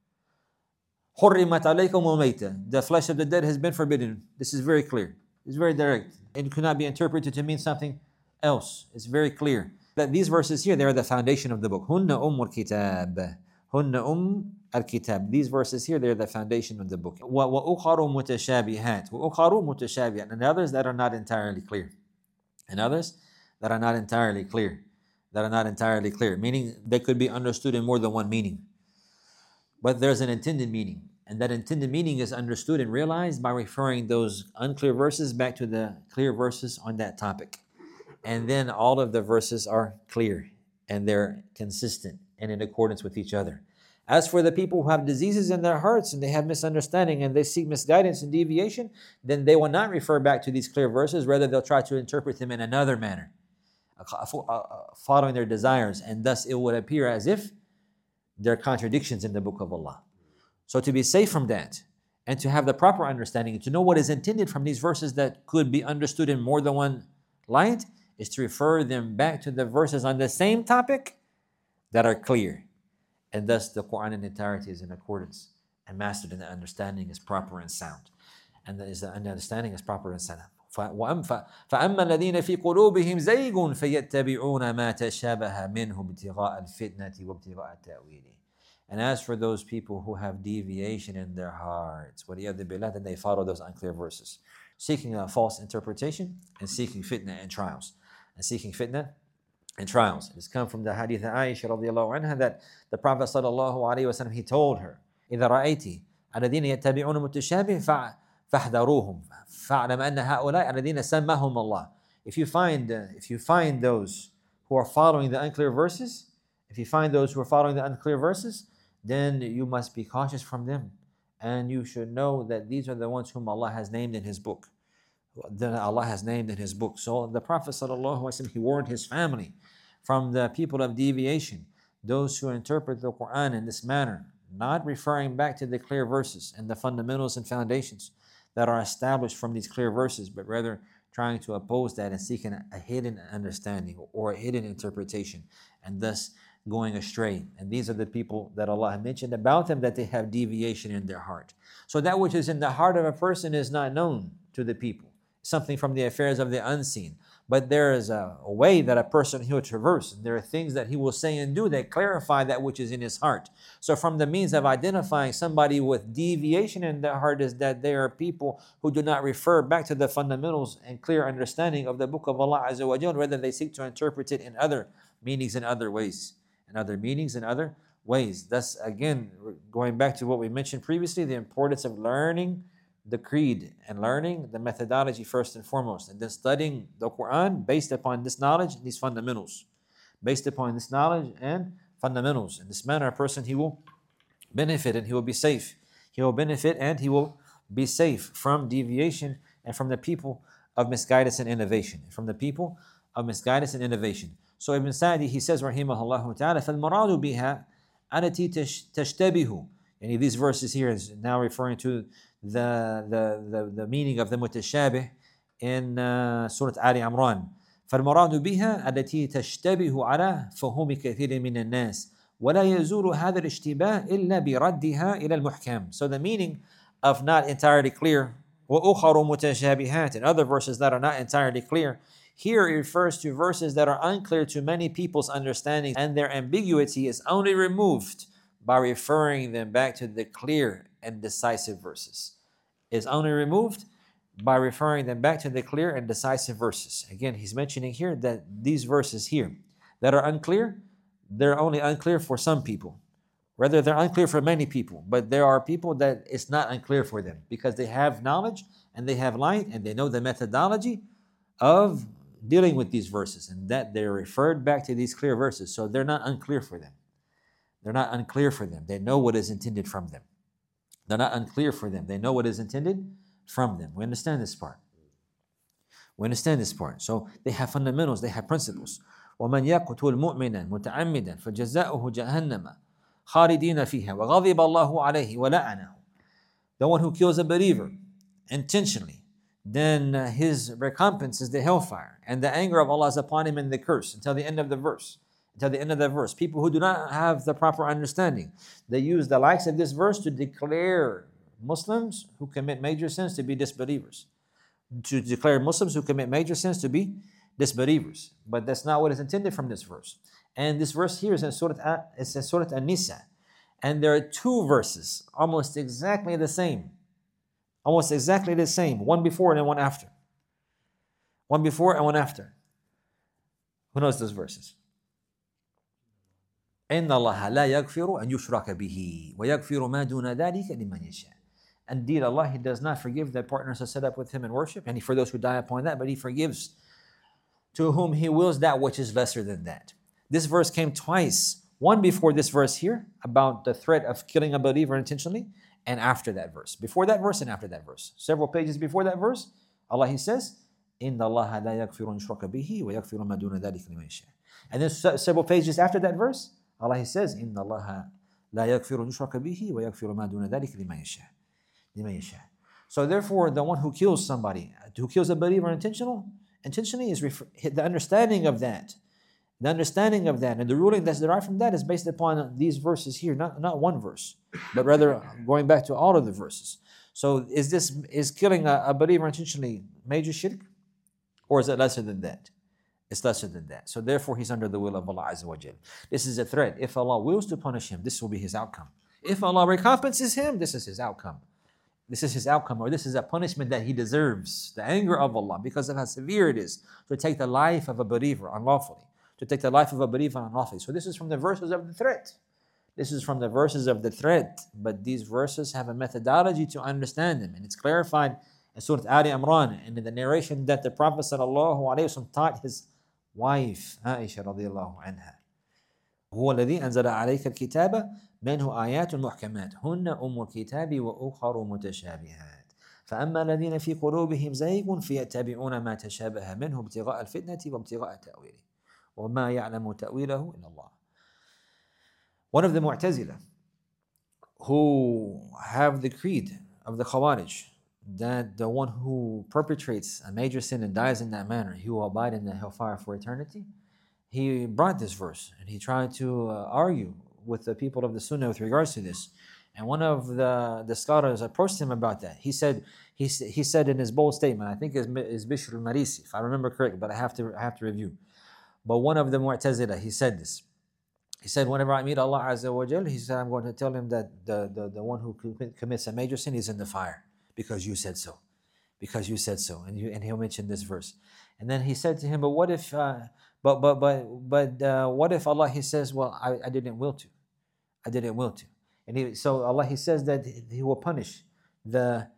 حُرِّمَتْ عَلَيْكُمُ الْمَيْتَةُ. The flesh of the dead has been forbidden. This is very clear. It's very direct. It could not be interpreted to mean something else. It's very clear. That these verses here, they are the foundation of the book. هُنَّ أُمُّ الْكِتَابِ هُنَّ أُمُّ الْكِتَابِ. These verses here, they are the foundation of the book. وَأُخَرُ مُتَشَابِهَاتٌ وَأُخَرُ مُتَشَابِهَاتٌ. And others that are not entirely clear. And others that are not entirely clear. That are not entirely clear. Meaning they could be understood in more than one meaning. But there's an intended meaning. And that intended meaning is understood and realized by referring those unclear verses back to the clear verses on that topic. And then all of the verses are clear and they're consistent and in accordance with each other. As for the people who have diseases in their hearts and they have misunderstanding and they seek misguidance and deviation, then they will not refer back to these clear verses. Rather, they'll try to interpret them in another manner, following their desires. And thus it would appear as if there are contradictions in the book of Allah. So to be safe from that and to have the proper understanding, to know what is intended from these verses that could be understood in more than one light, is to refer them back to the verses on the same topic that are clear. And thus the Quran in entirety is in accordance and mastered, and the understanding is proper and sound. And that is the understanding is proper and sound. فأما الذين في قلوبهم زيغ فيتبعون ما تشابه منه ابتغاء الفتنة وابتغاء تأويله. And as for those people who have deviation in their hearts, وَلِيَذْ بِاللَّهِ, then they follow those unclear verses, seeking a false interpretation and seeking fitna and trials. And seeking fitna and trials. It's come from the hadith of Aisha radiallahu anha that the Prophet sallallahu alayhi wa sallam, he told her, إِذَا رَأَيْتِ الَّذِينَ يَتَّبِعُونَ مُتَشَابِهٍ فَاحْذَرُوهُم فَاعْلَمْ أَنَّ هَؤُلَاءِ الَّذِينَ سَمَّهُمُ اللَّهُ. If you find, uh, if you find those who are following the unclear verses, if you find those who are following the unclear verses, then you must be cautious from them. And you should know that these are the ones whom Allah has named in His book. That Allah has named in His book. So the Prophet ﷺ, he warned his family from the people of deviation, those who interpret the Quran in this manner, not referring back to the clear verses and the fundamentals and foundations that are established from these clear verses, but rather trying to oppose that and seeking a hidden understanding or a hidden interpretation, and thus going astray. And these are the people that Allah mentioned about them, that they have deviation in their heart. So that which is in the heart of a person is not known to the people, something from the affairs of the unseen. But there is a, a way that a person he will traverse. There are things that he will say and do that clarify that which is in his heart. So from the means of identifying somebody with deviation in their heart is that they are people who do not refer back to the fundamentals and clear understanding of the book of Allah Azza wa Jal, rather they seek to interpret it in other meanings in other ways. In other meanings in other ways. Thus, again, going back to what we mentioned previously, the importance of learning the creed and learning the methodology first and foremost, and then studying the Quran based upon this knowledge and these fundamentals. Based upon this knowledge and fundamentals. In this manner, a person, he will benefit and he will be safe. He will benefit and he will be safe from deviation and from the people of misguidance and innovation. From the people of misguidance and innovation. So Ibn Sa'di, he says, rahimahullah ta'ala, فَالْمُرَادُ بِهَا الَّتِي تَشْتَبِهُ. And these verses here is now referring to the, the, the, the meaning of the mutashabih in uh, Surah Ali Imran. فالمراد بها التي تشتبه على فهم كثير من الناس ولا يزول هذا الاشتباه إلا بردها إلى المحكم. So the meaning of not entirely clear, وأخر متشابهات, and other verses that are not entirely clear, here it refers to verses that are unclear to many people's understanding, and their ambiguity is only removed by referring them back to the clear and decisive verses. Is only removed by referring them back to the clear and decisive verses. Again, he's mentioning here that these verses here that are unclear, they're only unclear for some people. Rather, they're unclear for many people, but there are people that it's not unclear for them because they have knowledge and they have light and they know the methodology of dealing with these verses, and that they're referred back to these clear verses. So they're not unclear for them. They're not unclear for them. They know what is intended from them. They're not unclear for them. They know what is intended from them. We understand this part. We understand this part. So they have fundamentals, they have principles. وَمَنْ يَقْتُلْ مُؤْمِنًا مُتَعَمِّدًا فَجَزَاؤُهُ جَهَنَّمَ خَالِدِينَ فِيهَا وَغَضِبَ اللَّهُ عَلَيْهِ وَلَعَنَهُ. The one who kills a believer intentionally, then uh, his recompense is the hellfire, and the anger of Allah is upon him in the curse, until the end of the verse. Until the end of the verse. People who do not have the proper understanding, they use the likes of this verse to declare Muslims who commit major sins to be disbelievers. To declare Muslims who commit major sins to be disbelievers. But that's not what is intended from this verse. And this verse here is in Surah, it's in Surah An-Nisa. And there are two verses, almost exactly the same. Almost exactly the same. One before and one after. One before and one after. Who knows those verses? إِنَّ اللَّهَ لَا يَغْفِرُ أَنْ يُشْرَكَ بِهِ وَيَغْفِرُ مَا دُونَ ذَلِكَ لِمَنْ يَشَاءُ. Indeed, Allah, He does not forgive that partners are set up with Him in worship, and for those who die upon that, but He forgives to whom He wills that which is lesser than that. This verse came twice. One before this verse here, about the threat of killing a believer intentionally, and after that verse. Before that verse and after that verse. Several pages before that verse, Allah, He says, إِنَّ اللَّهَ لَا يَغْفِرُ أَنْ يُشْرَكَ بِهِ وَيَغْفِرُ مَا دُونَ ذَلِكَ لِمَنْ يَشَاءُ. And then several pages after that verse, Allah, He says, إِنَّ اللَّهَ لَا يَغْفِرُ أَنْ يُشْرَكَ بِهِ وَيَغْفِرُ مَا دُونَ ذَلِكَ لِمَنْ يَشَاءُ. لمن يشاء. So therefore, the one who kills somebody, who kills a believer intentional, intentionally is refer- the understanding of that. The understanding of that and the ruling that's derived from that is based upon these verses here, not, not one verse, but rather going back to all of the verses. So is this is killing a, a believer intentionally major shirk? Or is it lesser than that? It's lesser than that. So therefore he's under the will of Allah Azza wa Jal. This is a threat. If Allah wills to punish him, this will be his outcome. If Allah recompenses him, this is his outcome. This is his outcome, or this is a punishment that he deserves, the anger of Allah, because of how severe it is to take the life of a believer unlawfully. To take the life of a believer unlawfully. So this is from the verses of the threat. This is from the verses of the threat. But these verses have a methodology to understand them. And it's clarified in Surah Ali Imran and in the narration that the Prophet ﷺ taught his wife, Aisha radiallahu anha. هو الذي أنزل عليك الكتاب منه آيات محكمات هن أم الكتاب وأخر متشابهات فأما الذين في قلوبهم زيغ فيتبعون ما تشابه منه ابتغاء الفتنة وابتغاء تأويله وما يعلم تأويله إلا الله. One of the Mu'tazila who have the creed of the Khawarij that the one who perpetrates a major sin and dies in that manner, he will abide in the hellfire for eternity. He brought this verse and he tried to uh, argue with the people of the Sunnah with regards to this. And one of the, the scholars approached him about that. He said, he, he said in his bold statement, I think it's, it's Bishr al-Marisi, if I remember correctly, but I have to I have to review. But one of the Mu'tazila, he said this. He said, whenever I meet Allah Azza wa Jal, he said, I'm going to tell him that the, the, the one who commits a major sin is in the fire because you said so. Because you said so. And you, and he'll mention this verse. And then he said to him, but what if, uh, but but but but uh, what if Allah, he says, well, I, I didn't will to. I didn't will to. And he, so Allah, he says that he will punish the,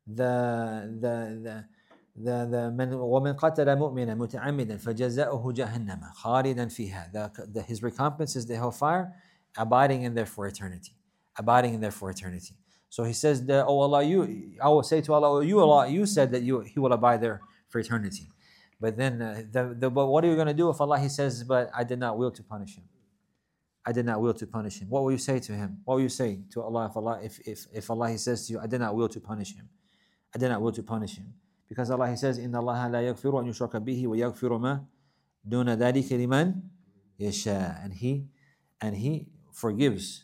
the, the, the, The, the من ومن قتل مؤمنا متعمدا فجزاؤه جهنم خالدا فيها. The, the, his recompense is the hellfire, abiding in there for eternity, abiding in there for eternity. So he says that, oh Allah, you, I will say to Allah, oh you Allah, you said that you he will abide there for eternity. But then, uh, the, the, but what are you going to do if Allah, he says, but I did not will to punish him. I did not will to punish him. What will you say to him? What will you say to Allah if Allah if if if Allah, he says to you, I did not will to punish him. I did not will to punish him. Because Allah, he says, إِنَّ اللَّهَ لَا يَغْفِرُ أَنْ يُشْرَكَ بِهِ وَيَغْفِرُ مَا دُونَ ذَلِكَ لِمَنْ يَشَاءُ. And he, and he forgives.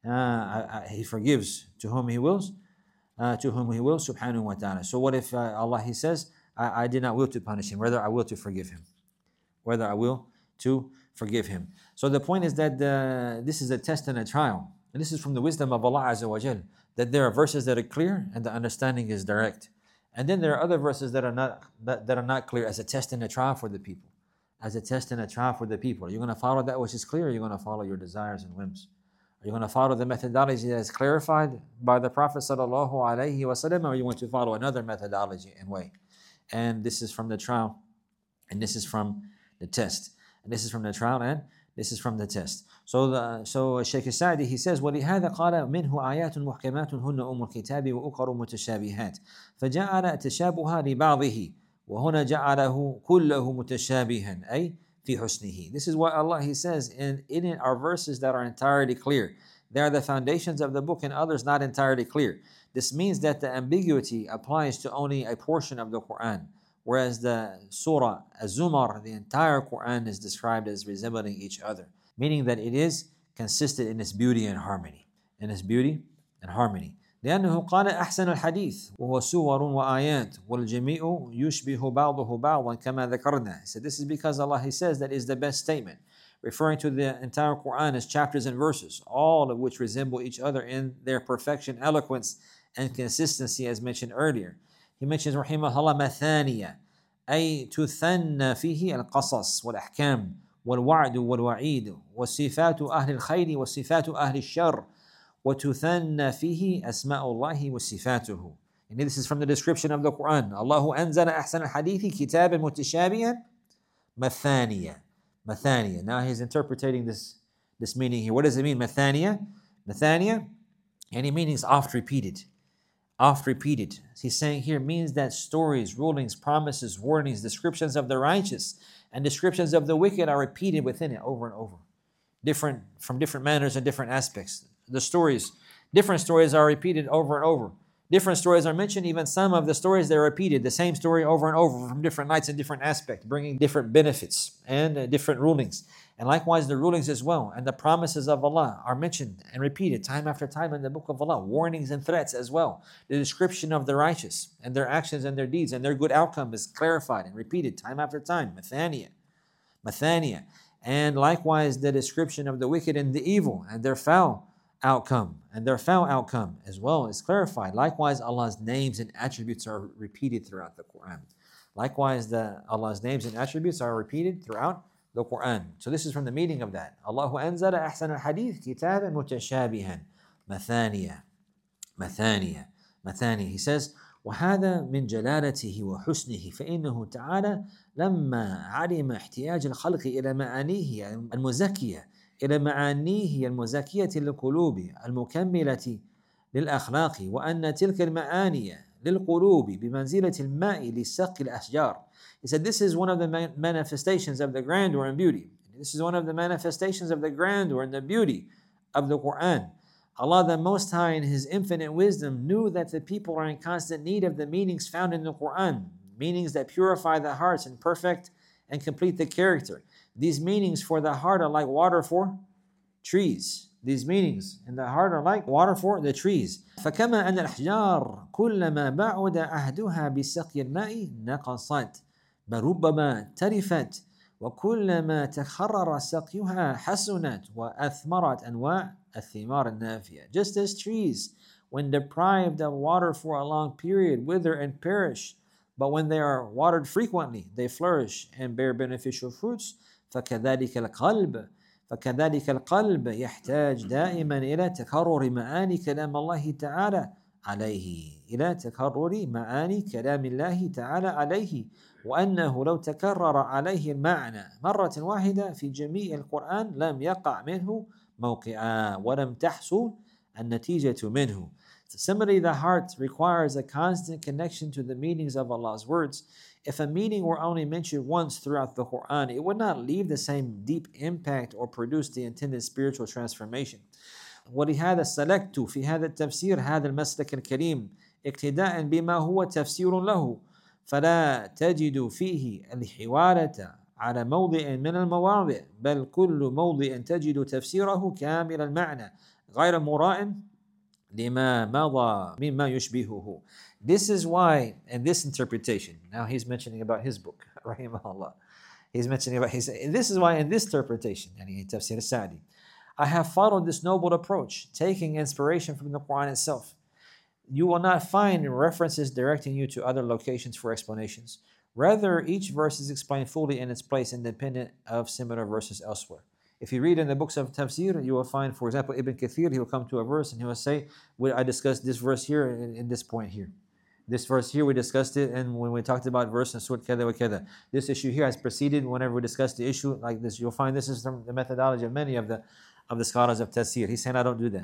Uh, he forgives to whom he wills, uh, to whom he wills, subhanahu wa ta'ala. So what if uh, Allah, he says, I, I did not will to punish him, rather I will to forgive him. Whether I will to forgive him. So the point is that uh, this is a test and a trial. And this is from the wisdom of Allah Azza wa Jal, that there are verses that are clear and the understanding is direct. And then there are other verses that are not that, that are not clear as a test and a trial for the people. As a test and a trial for the people. Are you going to follow that which is clear, or are you going to follow your desires and whims? Are you going to follow the methodology that is clarified by the Prophet sallallahu alaihi wasallam, or are you going to follow another methodology and way? And this is from the trial, and this is from the test. And this is from the trial, and this is from the test. So the, so Shaykh Sa'di, he says, وَلِهَذَا قَالَ مِنْهُ آيَاتٌ مُحْكَمَاتٌ هُنَّ أُمُّ الْكِتَابِ وَأُخَرُ مُتَشَابِهَاتٌ فَجَعَلَ تَشَابُهَا لِبَعْضِهِ وَهُنَا جَعَلَهُ كُلَّهُ مُتَشَابِهًا أي في حسنه. This is what Allah, he says, in, in it are verses that are entirely clear. They are the foundations of the book, and others not entirely clear. This means that the ambiguity applies to only a portion of the Quran, whereas the Surah Az-Zumar, the entire Quran, is described as resembling each other, meaning that it is consistent in its beauty and harmony. In its beauty and harmony. لأنه قال أحسن الحديث وهو سور وآيات والجميع يشبه بعضه بعضا كما ذكرنا. So this is because Allah, he says, that is the best statement, referring to the entire Quran as chapters and verses, all of which resemble each other in their perfection, eloquence, and consistency, as mentioned earlier. He mentions رحمه الله مثانية أي تثنى فيه القصص والأحكام والوعد والوعيد وصفات أهل الخير وصفات أهل الشر وتثنى فيه أسماء الله وصفاته. And this is from the description of the Quran. الله أنزل أحسن الحديث كتابا متشابها مثانية. Mathaniya. Now he's interpreting this, this meaning here. What does it mean, Mathaniya? Mathaniya, any meanings oft repeated. Oft repeated. He's saying here means that stories, rulings, promises, warnings, descriptions of the righteous, and descriptions of the wicked are repeated within it over and over. Different, from different manners and different aspects. The stories, different stories are repeated over and over. Different stories are mentioned. Even some of the stories, they're repeated, the same story over and over from different nights and different aspects, bringing different benefits and uh, different rulings. And likewise, the rulings as well and the promises of Allah are mentioned and repeated time after time in the book of Allah. Warnings and threats as well. The description of the righteous and their actions and their deeds and their good outcome is clarified and repeated time after time. Mathaniya. Mathaniya. And likewise, the description of the wicked and the evil and their foul outcome and their foul outcome as well is clarified. Likewise, Allah's names and attributes are repeated throughout the Quran. Likewise, the Allah's names and attributes are repeated throughout the Quran. So this is from the meaning of that. Allahu anzala ahsan al-hadith kitaban mutashabihan mathaniya mathaniya mathaniya. He says, وهذا من جلالته وحسنه فإنه تعالى لما علم احتياج الخلق إلى معانيه المزكية إلى معانيه المزكية للقلوب المكملة للأخلاق وأن تلك المعاني للقلوب بمنزلة الماء لسقي الأشجار. He said this is one of the manifestations of the grandeur and beauty. This is one of the manifestations of the grandeur and the beauty of the Quran. Allah the Most High in His infinite wisdom knew that the people are in constant need of the meanings found in the Quran, meanings that purify the hearts and perfect and complete the character. These meanings for the heart are like water for trees. These meanings in the heart are like water for the trees. فكما أن الأحجار كلما بعد عهدها بسقي الماء نقصت بل ربما تلفت وكلما تخرر سقيها حسنت وأثمرت أنواع الثمار النافية. Just as trees, when deprived of water for a long period, wither and perish, but when they are watered frequently, they flourish and bear beneficial fruits. فكذلك القلب فكذلك القلب يحتاج دائما إلى تكرر معاني كلام الله تعالى عليه إلى تكرر معاني كلام الله تعالى عليه وأنه لو تكرر عليه المعنى مرة واحدة في جميع القرآن لم يقع منه موقعا ولم تحصل النتيجة منه. Similarly, the heart requires a constant connection to the meanings of Allah's words. If a meaning were only mentioned once throughout the Quran, it would not leave the same deep impact or produce the intended spiritual transformation. ولهذا سلكت في هذا التفسير هذا المسلك الكريم اقتداء بما هو تفسير له فلا تجد فيه الحوالة على موضع من المواضع بل كل موضع تجد تفسيره كامل المعنى غير مراء لما مضى مما يشبهه. This is why, and this interpretation, now he's mentioning about his book, rahimahullah. He's mentioning about his, this is why in this interpretation, yani Tafsir al-Sa'di, I have followed this noble approach, taking inspiration from the Quran itself. You will not find references directing you to other locations for explanations. Rather, each verse is explained fully in its place, independent of similar verses elsewhere. If you read in the books of tafsir, you will find, for example, Ibn Kathir, he will come to a verse and he will say, well, I discussed this verse here in, in this point here. This verse here, we discussed it, and when we talked about verse and surah kada wa kada. This issue here has preceded whenever we discuss the issue like this. You'll find this is from the methodology of many of the of the scholars of tafsir. He's saying, I don't do that.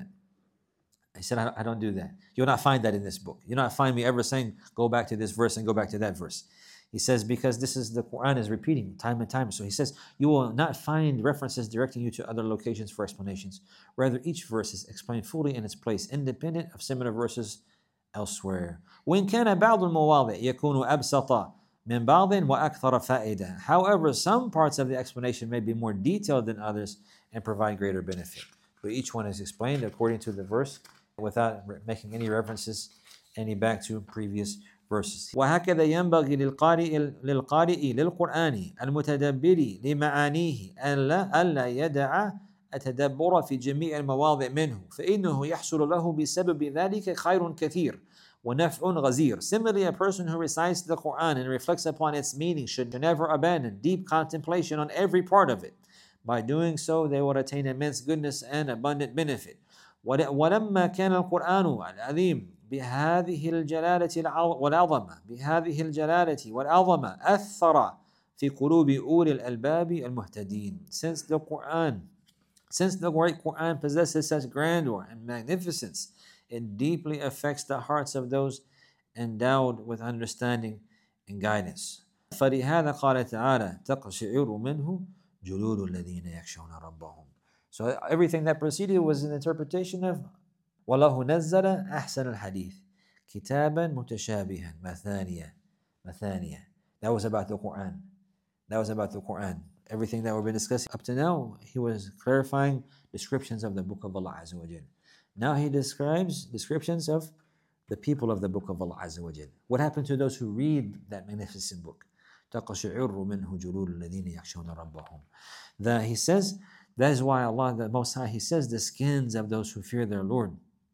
He said, I don't do that. You'll not find that in this book. You'll not find me ever saying, go back to this verse and go back to that verse. He says, because this is the Quran is repeating time and time. So he says, you will not find references directing you to other locations for explanations. Rather, each verse is explained fully in its place, independent of similar verses elsewhere. وإن كان بعض المواضع يكون أبسط من بعض وأكثر فائدة. However, some parts of the explanation may be more detailed than others and provide greater benefit. But each one is explained according to the verse without making any references any back to previous verses. وهكذا ينبغي للقارئ للقارئ للقرآن المتدبر لمعانيه ألا ألا يدع التدبر في جميع المواضع منه فإنه يحصل له بسبب ذلك خير كثير ونفع غزير. Similarly, a person who recites the Quran and reflects upon its meaning should never abandon deep contemplation on every part of it. By doing so, they will attain immense goodness and abundant benefit. ولما كان القرآن العظيم بهذه الجلالة والعظمة بهذه الجلالة والعظمة أثر في قلوب أولي الألباب المهتدين. Since the Quran, since the great Quran possesses such grandeur and magnificence, it deeply affects the hearts of those endowed with understanding and guidance. فلهذا قال تعالى تقشعر منه جلود الذين يخشون ربهم. So everything that preceded was an interpretation of وَلَهُ نَزَّلَ أَحْسَنَ الْحَدِيثِ كتابا متشابها مثانية مثانية. That was about the Quran. That was about the Quran. Everything that we've been discussing up to now, he was clarifying descriptions of the book of Allah Azza wa Jal. Now he describes descriptions of the people of the book of Allah Azza wa Jal. What happened to those who read that magnificent book? تَقْشَعِرُّ مِنْهُ جُلُودُ الَّذِينَ يَخْشَوْنَ رَبَّهُم. That he says, that is why Allah, the Most High, He says, the skins of those who fear their Lord,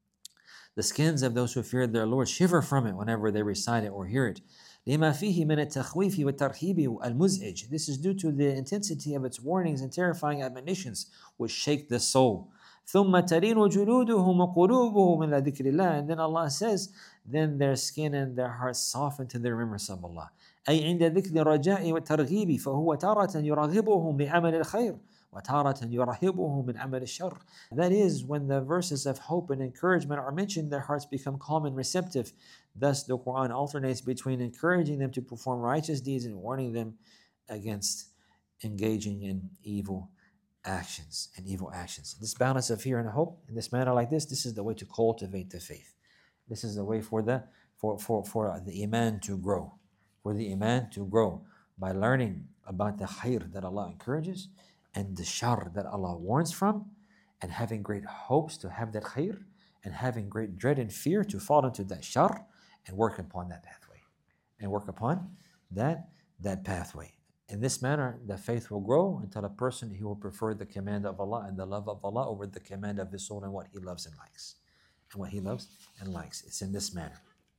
the skins of those who fear their Lord shiver from it whenever they recite it or hear it. لما فيه من التخويف والترهيب المزعج. This is due to the intensity of its warnings and terrifying admonitions which shake the soul. ثم تلين جلودهم وقلوبهم إلى ذكر الله. And then Allah says, then their skin and their hearts soften to the remembrance of Allah. أي عند ذكر الرجاء والترغيب فهو تارة يرغبهم بعمل الخير وتارة يرهبهم من عمل الشر. That is, when the verses of hope and encouragement are mentioned, their hearts become calm and receptive. Thus, the Quran alternates between encouraging them to perform righteous deeds and warning them against engaging in evil actions and evil actions. This balance of fear and hope in this manner like this, this is the way to cultivate the faith. This is the way for the for, for, for the iman to grow. For the iman to grow by learning about the khair that Allah encourages and the shar that Allah warns from, and having great hopes to have that khair, and having great dread and fear to fall into that shar, and work upon that pathway. And work upon that, that pathway. In this manner, the faith will grow until a person he will prefer the command of Allah and the love of Allah over the command of his soul and what he loves and likes. And what he loves and likes. It's in this manner.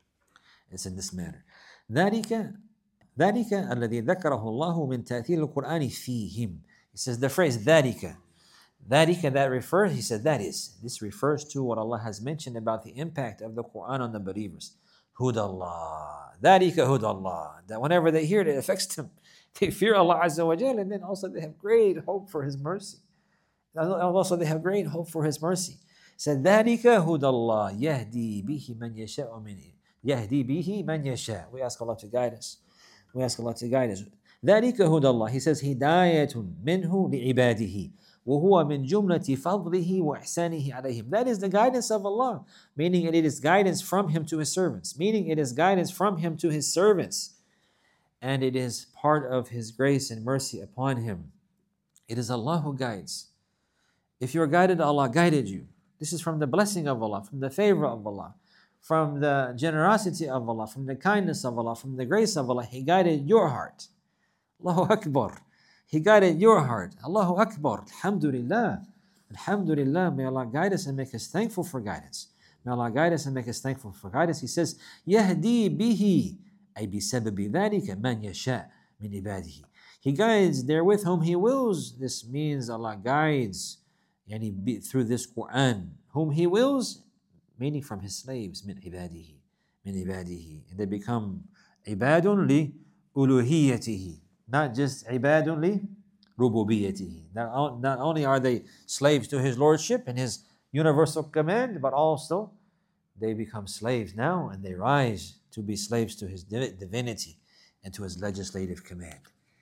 It's in this manner. ذلك ذلك الذي ذكره الله من تأثير القرآن فيهم. He says the phrase ذلك. ذلك, that refers, he said that is. This refers to what Allah has mentioned about the impact of the Quran on the believers. Hudallah. ذلك hudallah. That whenever they hear it, it affects them. They fear Allah Azza wa Jal, and then also they have great hope for His mercy. And also they have great hope for His mercy. He said ذلك hudallah يهدي به من يشاء من يهدي به من يشاء. We ask Allah to guide us. We ask Allah to guide us. ذلك هدى الله. He says هداية منه لعباده وهو من جملة فضله وإحسانه عليهم. That is the guidance of Allah, meaning it is guidance from Him to His servants, meaning it is guidance from Him to His servants, and it is part of His grace and mercy upon Him. It is Allah who guides. If you are guided, Allah guided you. This is from the blessing of Allah, from the favor of Allah, from the generosity of Allah, from the kindness of Allah, from the grace of Allah. He guided your heart. Allahu Akbar. He guided your heart. Allahu Akbar. Alhamdulillah. Alhamdulillah. May Allah guide us and make us thankful for guidance. May Allah guide us and make us thankful for guidance. He says, يهدي به أي بسبب ذلك من يشاء من عباده. He guides therewith whom He wills. This means Allah guides yani, through this Quran whom He wills, meaning from His slaves, من عباده, من عباده. And they become عباد لألوهيته. Not just عباد لربوبيته. Not, not only are they slaves to His lordship and His universal command, but also they become slaves now and they rise to be slaves to His divinity and to His legislative command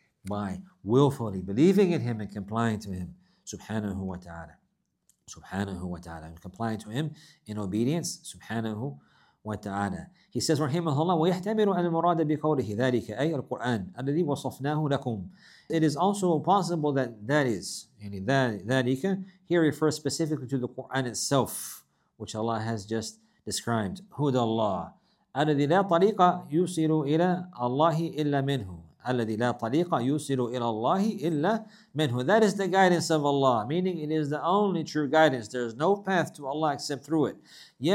by willfully believing in Him and complying to Him subhanahu wa ta'ala. Subhanahu wa ta'ala. And complying to Him in obedience subhanahu wa ta'ala. He says, رحمه الله ويحتمل أن المراد بقوله ذلك أي القرآن الذي وصفناه لكم. It is also possible that that is, يعني ذلك, here refers specifically to the Quran itself, which Allah has just described. هدى الله الذي لا طريق يوصل إلى الله إلا منه. الذي لا طريق يوصل إلى الله إلا منه. That is the guidance of Allah, meaning it is the only true guidance. There is no path to Allah except through it.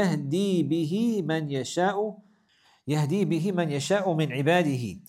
يهدي به من يشاء يهدي به من يشاء من عباده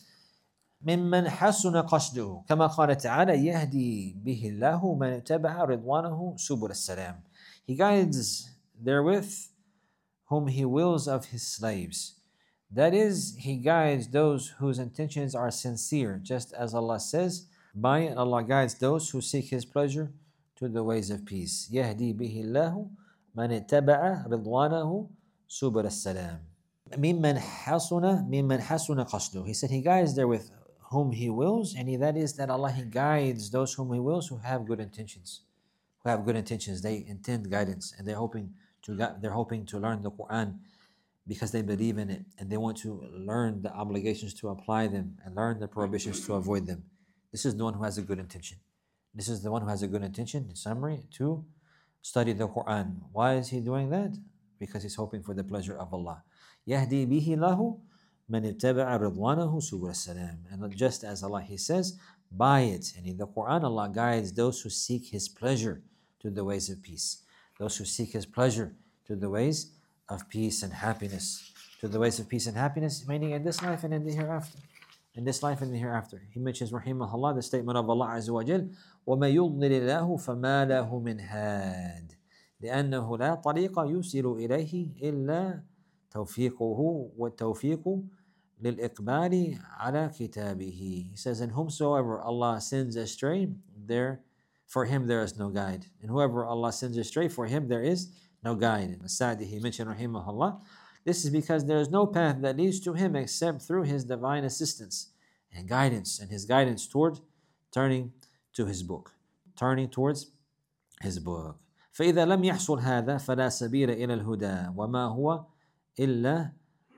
ممن حسن قصده كما قال تعالى يهدي به الله من اتبع رضوانه سبل السلام. He guides therewith whom He wills of His slaves. That is, He guides those whose intentions are sincere, just as Allah says, by it Allah guides those who seek His pleasure to the ways of peace. يهدي به الله من اتبع رضوانه سبل السلام. ممن حسن ممن حسن قصده. He said He guides therewith whom He wills, and he, that is that Allah He guides those whom He wills who have good intentions. Who have good intentions, they intend guidance, and they're hoping to they're hoping to learn the Quran because they believe in it and they want to learn the obligations to apply them and learn the prohibitions to avoid them. This is the one who has a good intention. This is the one who has a good intention, in summary, to study the Quran. Why is he doing that? Because he's hoping for the pleasure of Allah. يَهْدِي بِهِ لَهُ مَنِ اتَّبَعَ رِضْوَانَهُ سُبُلَ السَّلَامِ. And just as Allah, He says, by it, and in the Quran, Allah guides those who seek His pleasure to the ways of peace. Those who seek His pleasure to the ways of peace and happiness. To the ways of peace and happiness, meaning in this life and in the hereafter. In this life and the hereafter. He mentions, rahimahullah, the statement of Allah Azza wa Jal, وَمَن يُضْلِلِ اللَّهُ فَمَا لَهُ مِنْ هَادٍ لأنه لا طريق يوصل إليه إلا توفيقه والتوفيق للإقبال على كتابه. He says, and whomsoever Allah sends astray, there for him there is no guide. And whoever Allah sends astray, for him there is no guide. As-Sa'di, he mentioned, rahimahullah, this is because there is no path that leads to him except through his divine assistance and guidance, and his guidance toward turning to his book. Turning towards his book. فإذا لم يحصل هذا فلا سبيل إلى الهدى وما هو إلا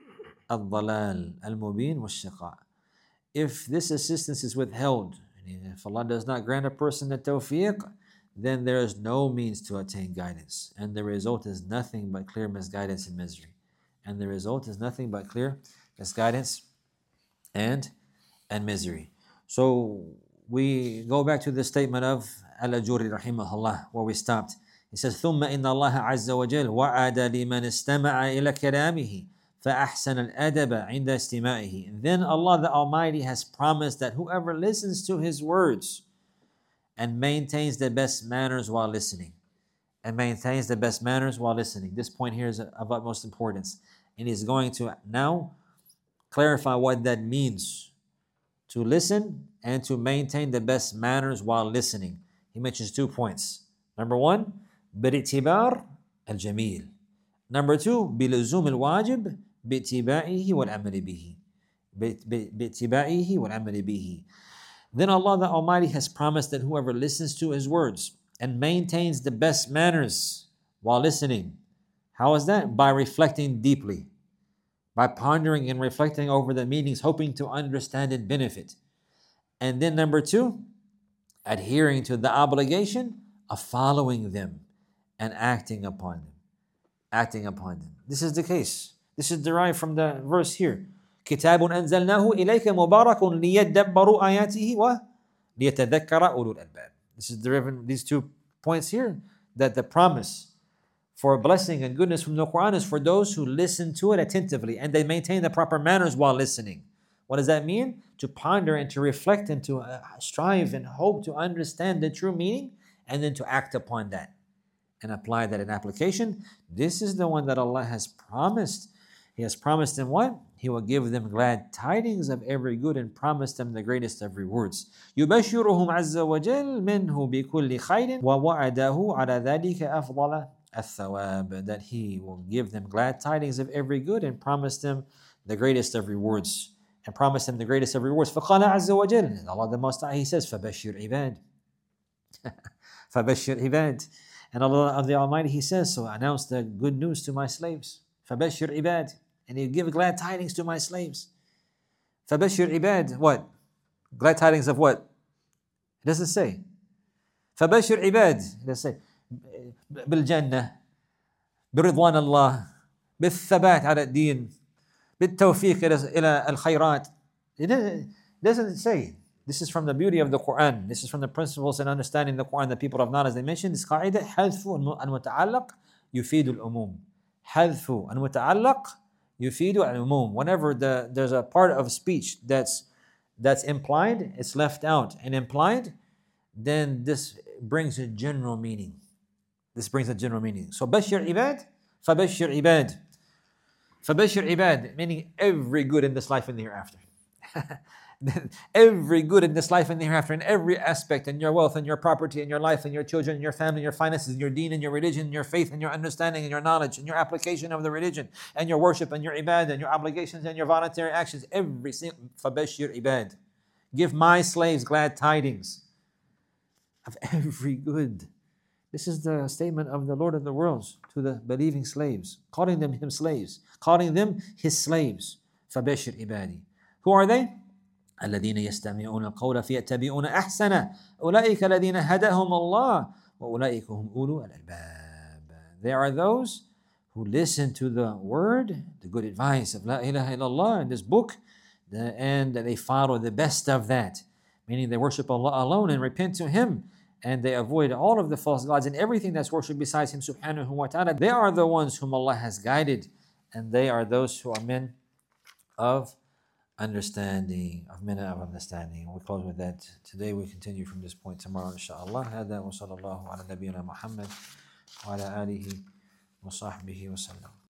الضلال المبين والشقاء. If this assistance is withheld, if Allah does not grant a person the tawfiq, then there is no means to attain guidance, and the result is nothing but clear misguidance and misery. And the result is nothing but clear misguidance and and misery. So we go back to the statement of Al-Ajuri rahimahullah, where we stopped. He says, ثم إن الله عز وجل وعد لمن استمع إلى كلامه فأحسن الأدب عند استماعه. Then Allah the Almighty has promised that whoever listens to His words and maintains the best manners while listening, and maintains the best manners while listening. This point here is of utmost importance. And He's going to now clarify what that means, to listen and to maintain the best manners while listening. He mentions two points. Number one, بالاعتبار الجميل. Number two, بلزوم الواجب باتباعه والعمل به. باتباعه والعمل به. Then Allah the Almighty has promised that whoever listens to His words and maintains the best manners while listening. How is that? By reflecting deeply, by pondering and reflecting over the meanings, hoping to understand and benefit. And then number two, adhering to the obligation of following them and acting upon them. Acting upon them. This is the case. This is derived from the verse here. كتاب أنزلناه إليك مبارك ليدبروا آياته وليتذكر أولو الألباب. This is deriving these two points here, that the promise for blessing and goodness from the Quran is for those who listen to it attentively and they maintain the proper manners while listening. What does that mean? To ponder and to reflect and to uh, strive and hope to understand the true meaning and then to act upon that and apply that in application. This is the one that Allah has promised. He has promised them what? He will give them glad tidings of every good and promise them the greatest of rewards. يُبَشِّرُهُمْ عَزَّ وَجَلْ مِنْهُ بِكُلِّ خَيْرٍ وَوَعَدَهُ عَلَى ذَلِكَ أَفْضَلَ الثَّوَابِ. That He will give them glad tidings of every good and promise them the greatest of rewards. And promise them the greatest of rewards. فَقَالَ عَزَّ وَجَلْ, Allah the Most High, He says, فَبَشِّرْ عِبَادِ فَبَشِّرْ عِبَادِ. And Allah of the Almighty, He says, so announce the good news to my slaves. فَبَشِّرْ عِبَادِ. And He give glad tidings to my slaves. فَبَشِّرْ عِبَادِ. What? Glad tidings of what? It doesn't say. فَبَشِّرْ عِبَادِ. It doesn't say. بِالْجَنَّةِ بِرِضْوَانَ اللَّهِ بِالثَّبَاتِ عَلَى الدِّينِ بِالتَّوْفِيقِ إِلَى الْخَيْرَاتِ. It doesn't say. This is from the beauty of the Quran. This is from the principles and understanding the Quran. The people of knowledge, they mentioned this قاعدة حذف المتعلق يفيد العموم. حذف المتعلق يفيد العموم. Whenever the, there's a part of speech that's that's implied, it's left out and implied, then this brings a general meaning. This brings a general meaning. So بشر عباد فبشر عباد. فبشر عباد, meaning every good in this life and the hereafter. Every good in this life and the hereafter, in every aspect, in your wealth and your property and your life and your children and your family and your finances and your deen and your religion and your faith and your understanding and your knowledge and your application of the religion and your worship and your ibadah and your obligations and your voluntary actions. Every single فَبَشِّرْ ibad. Give my slaves glad tidings of every good. This is the statement of the Lord of the worlds to the believing slaves, calling them him slaves, calling them his slaves. فَبَشِّرْ ibadi. Who are they? الذين يستمعون القول فيتبعون أحسنه أولئك الذين هداهم الله وأولئك هم أولو الألباب. They are those who listen to the word, the good advice of La ilaha illallah in this book, the, and they follow the best of that, meaning they worship Allah alone and repent to Him, and they avoid all of the false gods and everything that's worshipped besides Him subhanahu wa ta'ala. They are the ones whom Allah has guided, and they are those who are men of understanding, of men of understanding. We'll close with that. Today we continue from this point. Tomorrow, inshallah. هذا وصلى الله على نبينا محمد وعلى آله وصحبه وسلم.